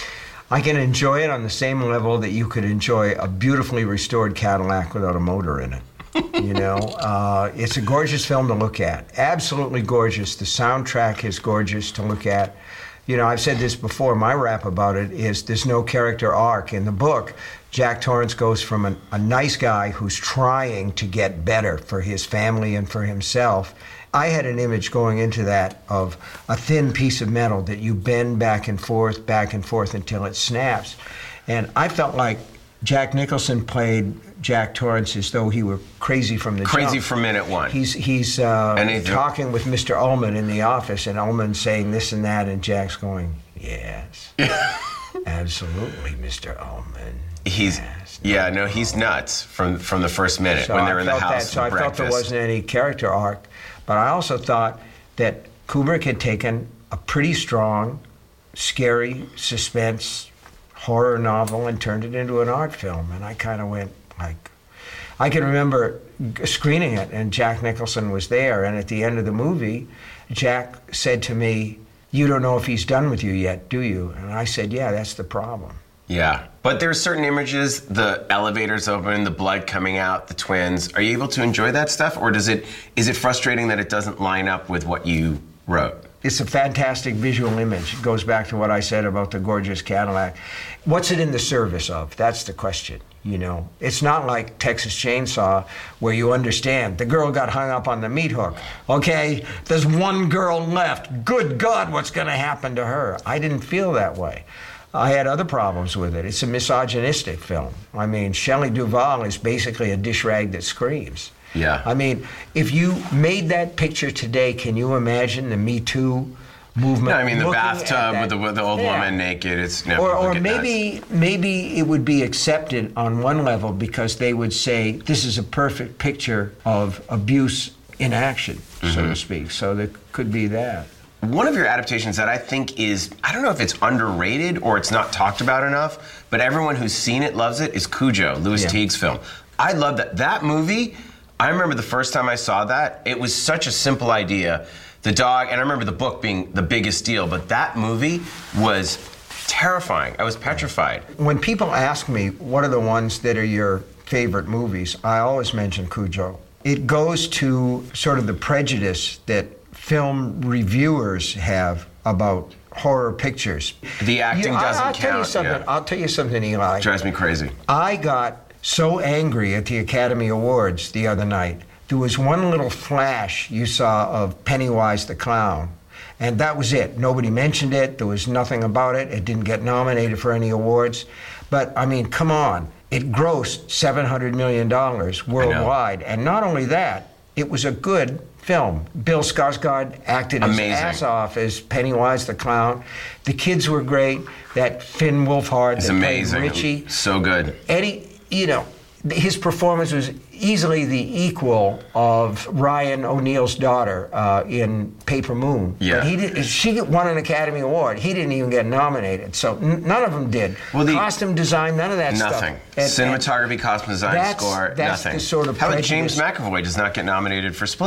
I can enjoy it on the same level that you could enjoy a beautifully restored Cadillac without a motor in it. You know, uh, it's a gorgeous film to look at. Absolutely gorgeous. The soundtrack is gorgeous to look at. You know, I've said this before. My rap about it is there's no character arc. In the book, Jack Torrance goes from an, a nice guy who's trying to get better for his family and for himself. I had an image going into that of a thin piece of metal that you bend back and forth, back and forth until it snaps. And I felt like Jack Nicholson played Jack Torrance as though he were crazy from the Crazy jump. from minute one. He's he's uh, talking with Mister Ullman in the office, and Ullman's saying this and that, and Jack's going, "Yes, absolutely, Mister Ullman." He's yes, yeah, no, he's nuts from from the first minute so when they're I in the house. That, so I breakfast. felt there wasn't any character arc, but I also thought that Kubrick had taken a pretty strong, scary suspense horror novel and turned it into an art film, and I kind of went like, I can remember screening it, and Jack Nicholson was there, and at the end of the movie, Jack said to me, "You don't know if he's done with you yet, do you?" And I said, "Yeah, that's the problem." Yeah, but there's certain images, the elevators open, the blood coming out, the twins. Are you able to enjoy that stuff, or does it is it frustrating that it doesn't line up with what you wrote? It's a fantastic visual image. It goes back to what I said about the gorgeous Cadillac. What's it in the service of? That's the question, you know. It's not like Texas Chainsaw where you understand the girl got hung up on the meat hook. Okay, there's one girl left. Good God, what's going to happen to her? I didn't feel that way. I had other problems with it. It's a misogynistic film. I mean, Shelley Duvall is basically a dish rag that screams. Yeah. I mean, if you made that picture today, can you imagine the Me Too movement? No, I mean the bathtub with the, with the old yeah. woman naked. It's never. Or, or maybe nuts. maybe it would be accepted on one level because they would say this is a perfect picture of abuse in action, mm-hmm. so to speak. So there could be that. One of your adaptations that I think is, I don't know if it's underrated or it's not talked about enough, but everyone who's seen it loves it, is Cujo, Louis yeah. Teague's film. I love that. That movie, I remember the first time I saw that, it was such a simple idea. The dog, and I remember the book being the biggest deal, but that movie was terrifying. I was petrified. When people ask me, what are the ones that are your favorite movies, I always mention Cujo. It goes to sort of the prejudice that film reviewers have about horror pictures. The acting you, doesn't I'll count. Tell you something, yeah. I'll tell you something, Eli. It drives me crazy. I got so angry at the Academy Awards the other night. There was one little flash you saw of Pennywise the Clown, and that was it. Nobody mentioned it. There was nothing about it. It didn't get nominated for any awards. But, I mean, come on. It grossed seven hundred million dollars worldwide. And not only that, it was a good film. Bill Skarsgård acted his Amazing. ass off as Pennywise the Clown. The kids were great. That Finn Wolfhard It's that amazing. played Richie. So good. Eddie, you know, his performance was easily the equal of Ryan O'Neal's daughter uh, in Paper Moon. Yeah. But he did, she won an Academy Award. He didn't even get nominated. So n- none of them did. Well, the, costume design, none of that nothing. stuff. Nothing. Cinematography, costume design, that's, score, that's nothing. The sort of How about prejudice. James McAvoy does not get nominated for Split?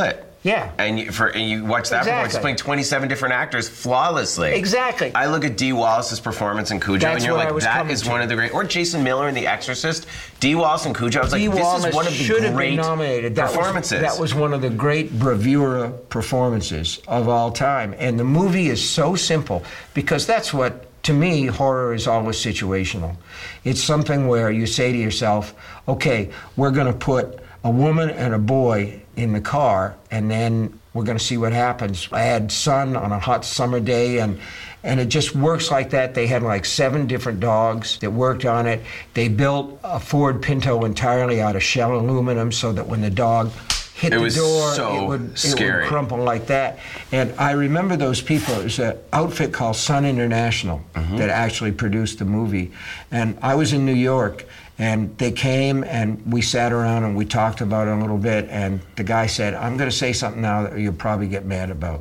Yeah. And you, for, and you watch that Exactly. performance, he's playing twenty-seven different actors flawlessly. Exactly. I look at Dee Wallace's performance in Cujo, That's and you're what I like, was that coming is to. one of the great... Or Jason Miller in The Exorcist. Dee Wallace and Cujo, I was like, Dee this Wallace is one of should the have great been nominated. That performances. Was, that was one of the great bravura performances of all time. And the movie is so simple, because that's what, to me, horror is always situational. It's something where you say to yourself, okay, we're going to put a woman and a boy in the car, and then we're going to see what happens. I had sun on a hot summer day, and and it just works like that. They had like seven different dogs that worked on it. They built a Ford Pinto entirely out of shell aluminum so that when the dog hit It the was door, so it, would, it scary. would crumple like that. And I remember those people. It was an outfit called Sun International Mm-hmm. that actually produced the movie. And I was in New York, and they came and we sat around and we talked about it a little bit. And the guy said, I'm going to say something now that you'll probably get mad about.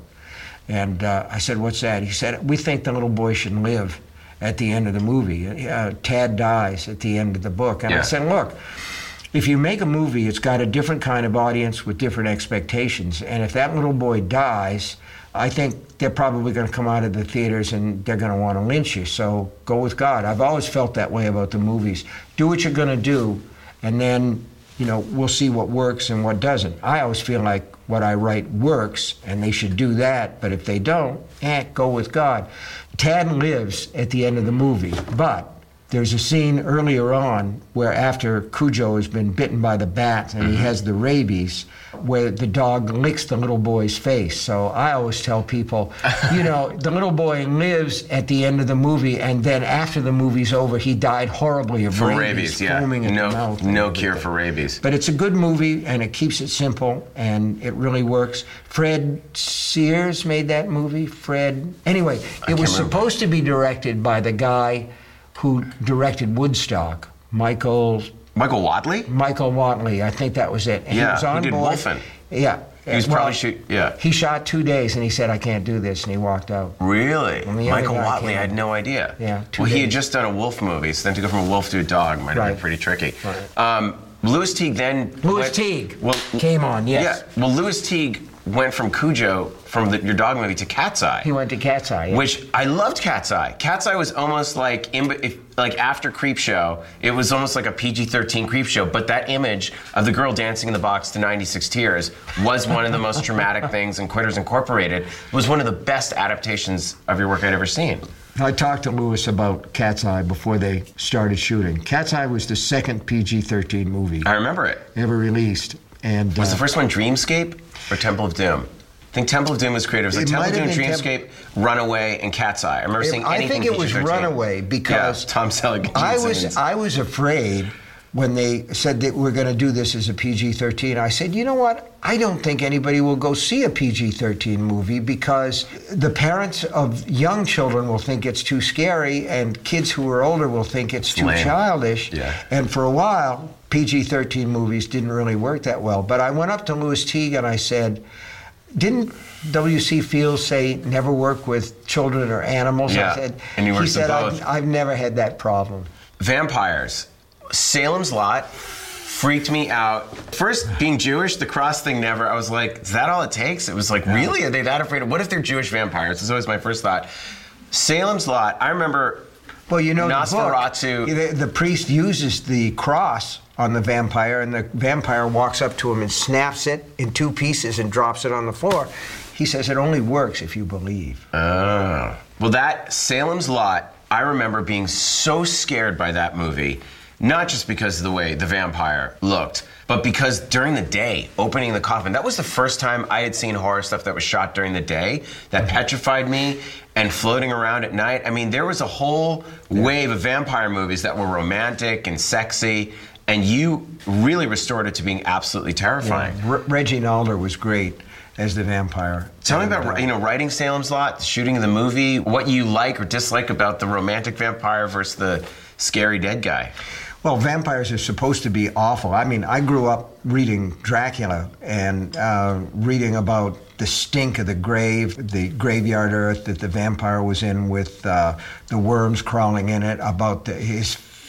And uh, I said, what's that? He said, we think the little boy should live at the end of the movie. Uh, Tad dies at the end of the book. And Yeah. I said, look, if you make a movie, it's got a different kind of audience with different expectations. And if that little boy dies, I think they're probably going to come out of the theaters and they're going to want to lynch you. So go with God. I've always felt that way about the movies. Do what you're going to do, and then, you know, we'll see what works and what doesn't. I always feel like what I write works, and they should do that. But if they don't, eh, go with God. Tad lives at the end of the movie, but there's a scene earlier on where after Cujo has been bitten by the bat and he has the rabies, where the dog licks the little boy's face. So I always tell people, you know, the little boy lives at the end of the movie, and then after the movie's over, he died horribly of For rabies, rabies, yeah. foaming in No, the mouth. and no everything. cure for rabies. But it's a good movie, and it keeps it simple, and it really works. Fred Sears made that movie. Fred. Anyway, it was remember. supposed to be directed by the guy who directed Woodstock, Michael Michael Wadley? Michael Watley. I think that was it. And Yeah, he was on he did board. Wolfen. Yeah. He was Well, probably shoot. Yeah. He shot two days, and he said, "I can't do this," and he walked out. Really? And the other Michael guy Watley, came. I had no idea. Yeah, two Well, he had days. just done a wolf movie, so then to go from a wolf to a dog might have Right. been pretty tricky. Right. Um, Louis Teague then. Louis went- Teague well, came on. Yes. Yeah. Well, Louis Teague went from Cujo, from the, your dog movie, to Cat's Eye. He went to Cat's Eye. Yeah. Which I loved Cat's Eye. Cat's Eye was almost like in, if, like after Creepshow, it was almost like a P G thirteen Creepshow, but that image of the girl dancing in the box to ninety-six Tears was one of the most dramatic things, and Quitters Incorporated was one of the best adaptations of your work I'd ever seen. I talked to Louis about Cat's Eye before they started shooting. Cat's Eye was the second P G thirteen movie I remember it. ever released. And Was uh, the first one Dreamscape or Temple of Doom? I think Temple of Doom was created. It was like It Temple of might Doom, have been Dreamscape, Runaway, and Cat's Eye. I remember seeing I anything think it was P G thirteen. Runaway because yeah, Tom Selleck. and I Gene was Simmons. I was afraid when they said that we're going to do this as a P G thirteen. I said, you know what? I don't think anybody will go see a P G thirteen movie because the parents of young children will think it's too scary, and kids who are older will think it's too Lame. childish. Yeah. And for a while, P G thirteen movies didn't really work that well. But I went up to Louis Teague and I said, didn't W C Fields say never work with children or animals? Yeah, I said, and you he worked said, with both. I've, I've never had that problem. Vampires. Salem's Lot freaked me out. First, being Jewish, the cross thing never. I was like, is that all it takes? It was like, really? Are they that afraid of? What if they're Jewish vampires? This is always my first thought. Salem's Lot. I remember. Well, you know, Nosferatu. The, book, the, the priest uses the cross on the vampire, and the vampire walks up to him and snaps it in two pieces and drops it on the floor. He says it only works if you believe. Oh. Well, that Salem's Lot, I remember being so scared by that movie, not just because of the way the vampire looked, but because during the day, opening the coffin, that was the first time I had seen horror stuff that was shot during the day that petrified me, and floating around at night. I mean, there was a whole wave of vampire movies that were romantic and sexy, and you really restored it to being absolutely terrifying. Yeah. Re- Reggie Nalder was great as the vampire. Tell me And, about uh, you know writing Salem's Lot, the shooting of the movie, what you like or dislike about the romantic vampire versus the scary dead guy. Well, vampires are supposed to be awful. I mean, I grew up reading Dracula and uh, reading about the stink of the grave, the graveyard earth that the vampire was in with uh, the worms crawling in it, about the, his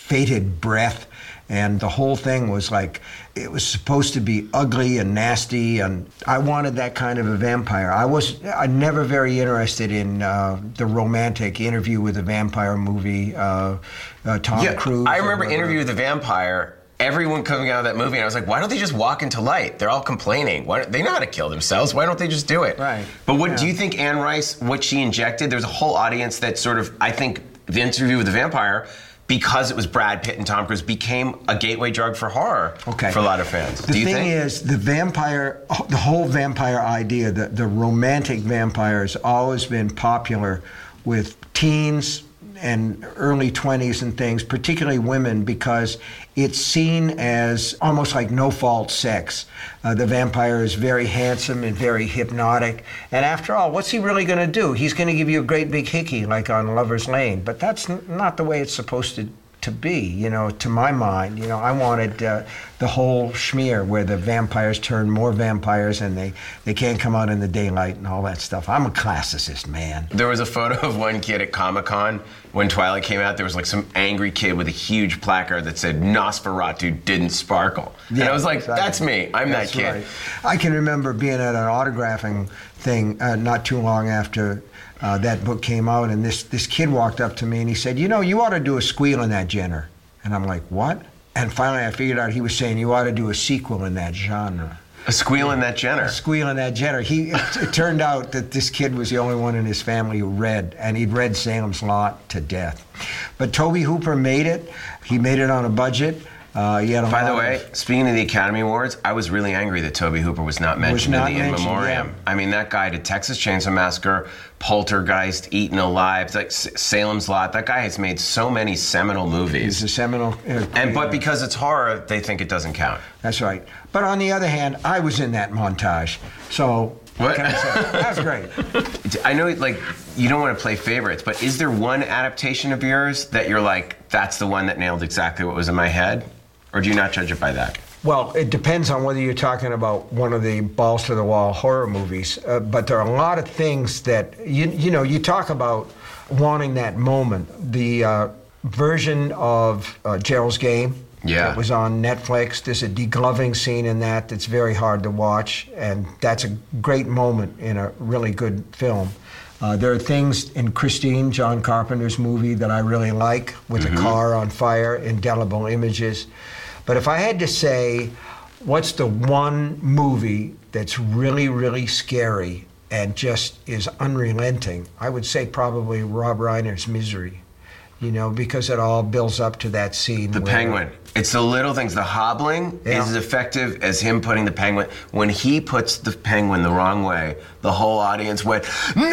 fated breath. And the whole thing was like, it was supposed to be ugly and nasty, and I wanted that kind of a vampire. I was I never very interested in uh, the romantic Interview with a Vampire movie, uh, uh, Tom yeah, Cruise. I remember Interview with the Vampire, everyone coming out of that movie, and I was like, why don't they just walk into light? They're all complaining. Why, they know how to kill themselves. Why don't they just do it? Right. But what yeah. do you think Anne Rice, what she injected, there's a whole audience that sort of, I think, the Interview with the Vampire, because it was Brad Pitt and Tom Cruise, became a gateway drug for horror okay. for a lot of fans. The Do you thing think? is, the vampire, the whole vampire idea, the, the romantic vampire has always been popular with teens and early twenties and things, particularly women, because it's seen as almost like no-fault sex. Uh, the vampire is very handsome and very hypnotic. And after all, what's he really going to do? He's going to give you a great big hickey like on Lover's Lane. But that's n- not the way it's supposed to to be, you know, to my mind. You know, I wanted uh, the whole schmear where the vampires turn more vampires and they, they can't come out in the daylight and all that stuff. I'm a classicist, man. There was a photo of one kid at Comic-Con when Twilight came out. There was like some angry kid with a huge placard that said Nosferatu didn't sparkle. Yeah, and I was like, exactly. That's me. I'm that's that kid. Right. I can remember being at an autographing thing uh, not too long after Uh, that book came out, and this, this kid walked up to me and he said, you know, you ought to do a squeal in that genre. And I'm like, what? And finally I figured out he was saying you ought to do a sequel in that genre. A squeal in that genre? A squeal in that genre. He, it, it turned out that this kid was the only one in his family who read, and he'd read Salem's Lot to death. But Tobe Hooper made it. He made it on a budget. Uh, he had a By the lot way, of, speaking of the Academy Awards, I was really angry that Tobe Hooper was not mentioned was not in the In Memoriam. yeah. I mean, that guy did Texas Chainsaw Massacre, Poltergeist, Eaten Alive, like Salem's Lot. That guy has made so many seminal movies. He's a seminal. Uh, and but because it's horror, they think it doesn't count. That's right. But on the other hand, I was in that montage, so. What? Can I say? That was great. I know, like, you don't want to play favorites, but is there one adaptation of yours that you're like, that's the one that nailed exactly what was in my head? Or do you not judge it by that? Well, it depends on whether you're talking about one of the balls-to-the-wall horror movies. Uh, but there are a lot of things that, you you know, you talk about wanting that moment. The uh, version of uh, Gerald's Game yeah. that was on Netflix, there's a degloving scene in that that's very hard to watch, and that's a great moment in a really good film. Uh, there are things in Christine, John Carpenter's movie, that I really like, with mm-hmm. a car on fire, indelible images. But if I had to say, what's the one movie that's really, really scary and just is unrelenting, I would say probably Rob Reiner's Misery. You know, because it all builds up to that scene. The where, penguin. It's the little things. The hobbling yeah. is as effective as him putting the penguin. When he puts the penguin the wrong way, the whole audience went,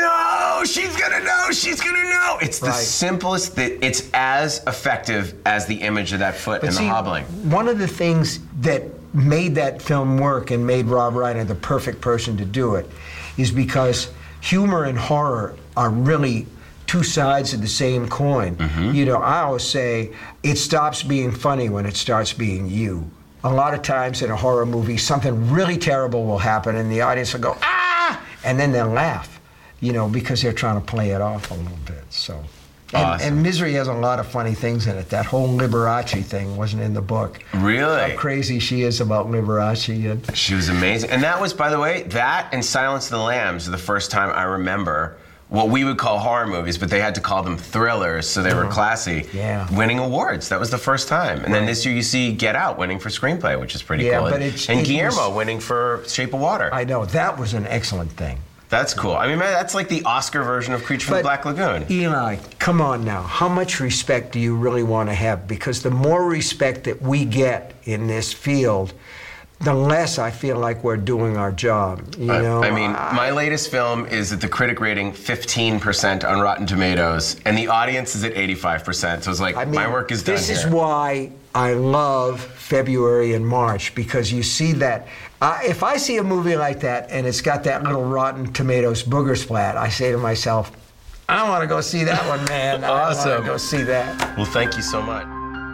no, she's gonna know, she's gonna know. It's the right. simplest, it's as effective as the image of that foot but and see, the hobbling. One of the things that made that film work and made Rob Reiner the perfect person to do it is because humor and horror are really two sides of the same coin. Mm-hmm. You know, I always say it stops being funny when it starts being you. A lot of times in a horror movie, something really terrible will happen and the audience will go, ah! And then they'll laugh, you know, because they're trying to play it off a little bit. So, and, awesome. and Misery has a lot of funny things in it. That whole Liberace thing wasn't in the book. Really? How crazy she is about Liberace. And she was amazing. And that was, by the way, that and Silence of the Lambs are the first time I remember what we would call horror movies, but they had to call them thrillers, so they were classy. Yeah. Winning awards. That was the first time. And right. then this year you see Get Out winning for screenplay, which is pretty yeah, cool. But it's, and it Guillermo was, winning for Shape of Water. I know. That was an excellent thing. That's cool. I mean, man, that's like the Oscar version of Creature from the Black Lagoon. Eli, come on now. How much respect do you really want to have? Because the more respect that we get in this field, the less I feel like we're doing our job. You know? I, I mean, I, my latest film is at the critic rating fifteen percent on Rotten Tomatoes, and the audience is at eighty-five percent. So it's like, I mean, my work is done This here. is why I love February and March, because you see that. Uh, if I see a movie like that and it's got that little Rotten Tomatoes booger splat, I say to myself, I want to go see that one, man. Awesome. I want to go see that. Well, thank you so much.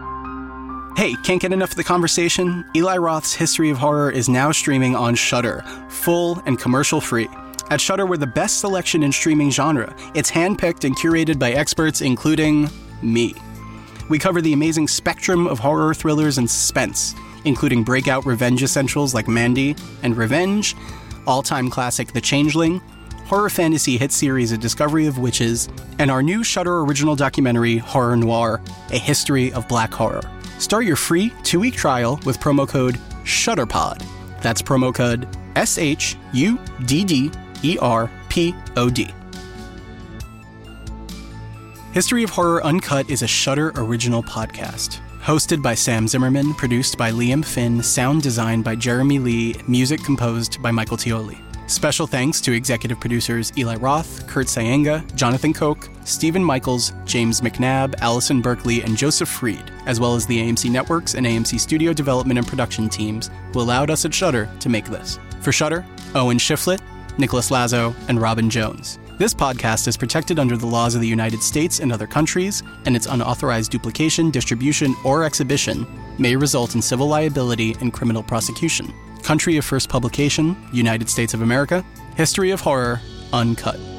Hey, can't get enough of the conversation? Eli Roth's History of Horror is now streaming on Shudder, full and commercial-free. At Shudder, we're the best selection in streaming genre. It's handpicked and curated by experts, including me. We cover the amazing spectrum of horror thrillers and suspense, including breakout revenge essentials like Mandy and Revenge, all-time classic The Changeling, horror fantasy hit series A Discovery of Witches, and our new Shudder original documentary, Horror Noir, A History of Black Horror. Start your free two-week trial with promo code SHUDDERPOD. That's promo code S H U D D E R P O D. History of Horror Uncut is a Shudder original podcast. Hosted by Sam Zimmerman, produced by Liam Finn, sound designed by Jeremy Lee, music composed by Michael Tioli. Special thanks to executive producers Eli Roth, Kurt Sayenga, Jonathan Koch, Stephen Michaels, James McNabb, Allison Berkeley, and Joseph Freed, as well as the A M C Networks and A M C Studio Development and Production teams who allowed us at Shudder to make this. For Shudder, Owen Shiflett, Nicholas Lazo, and Robin Jones. This podcast is protected under the laws of the United States and other countries, and its unauthorized duplication, distribution, or exhibition may result in civil liability and criminal prosecution. Country of first publication, United States of America. History of Horror, Uncut.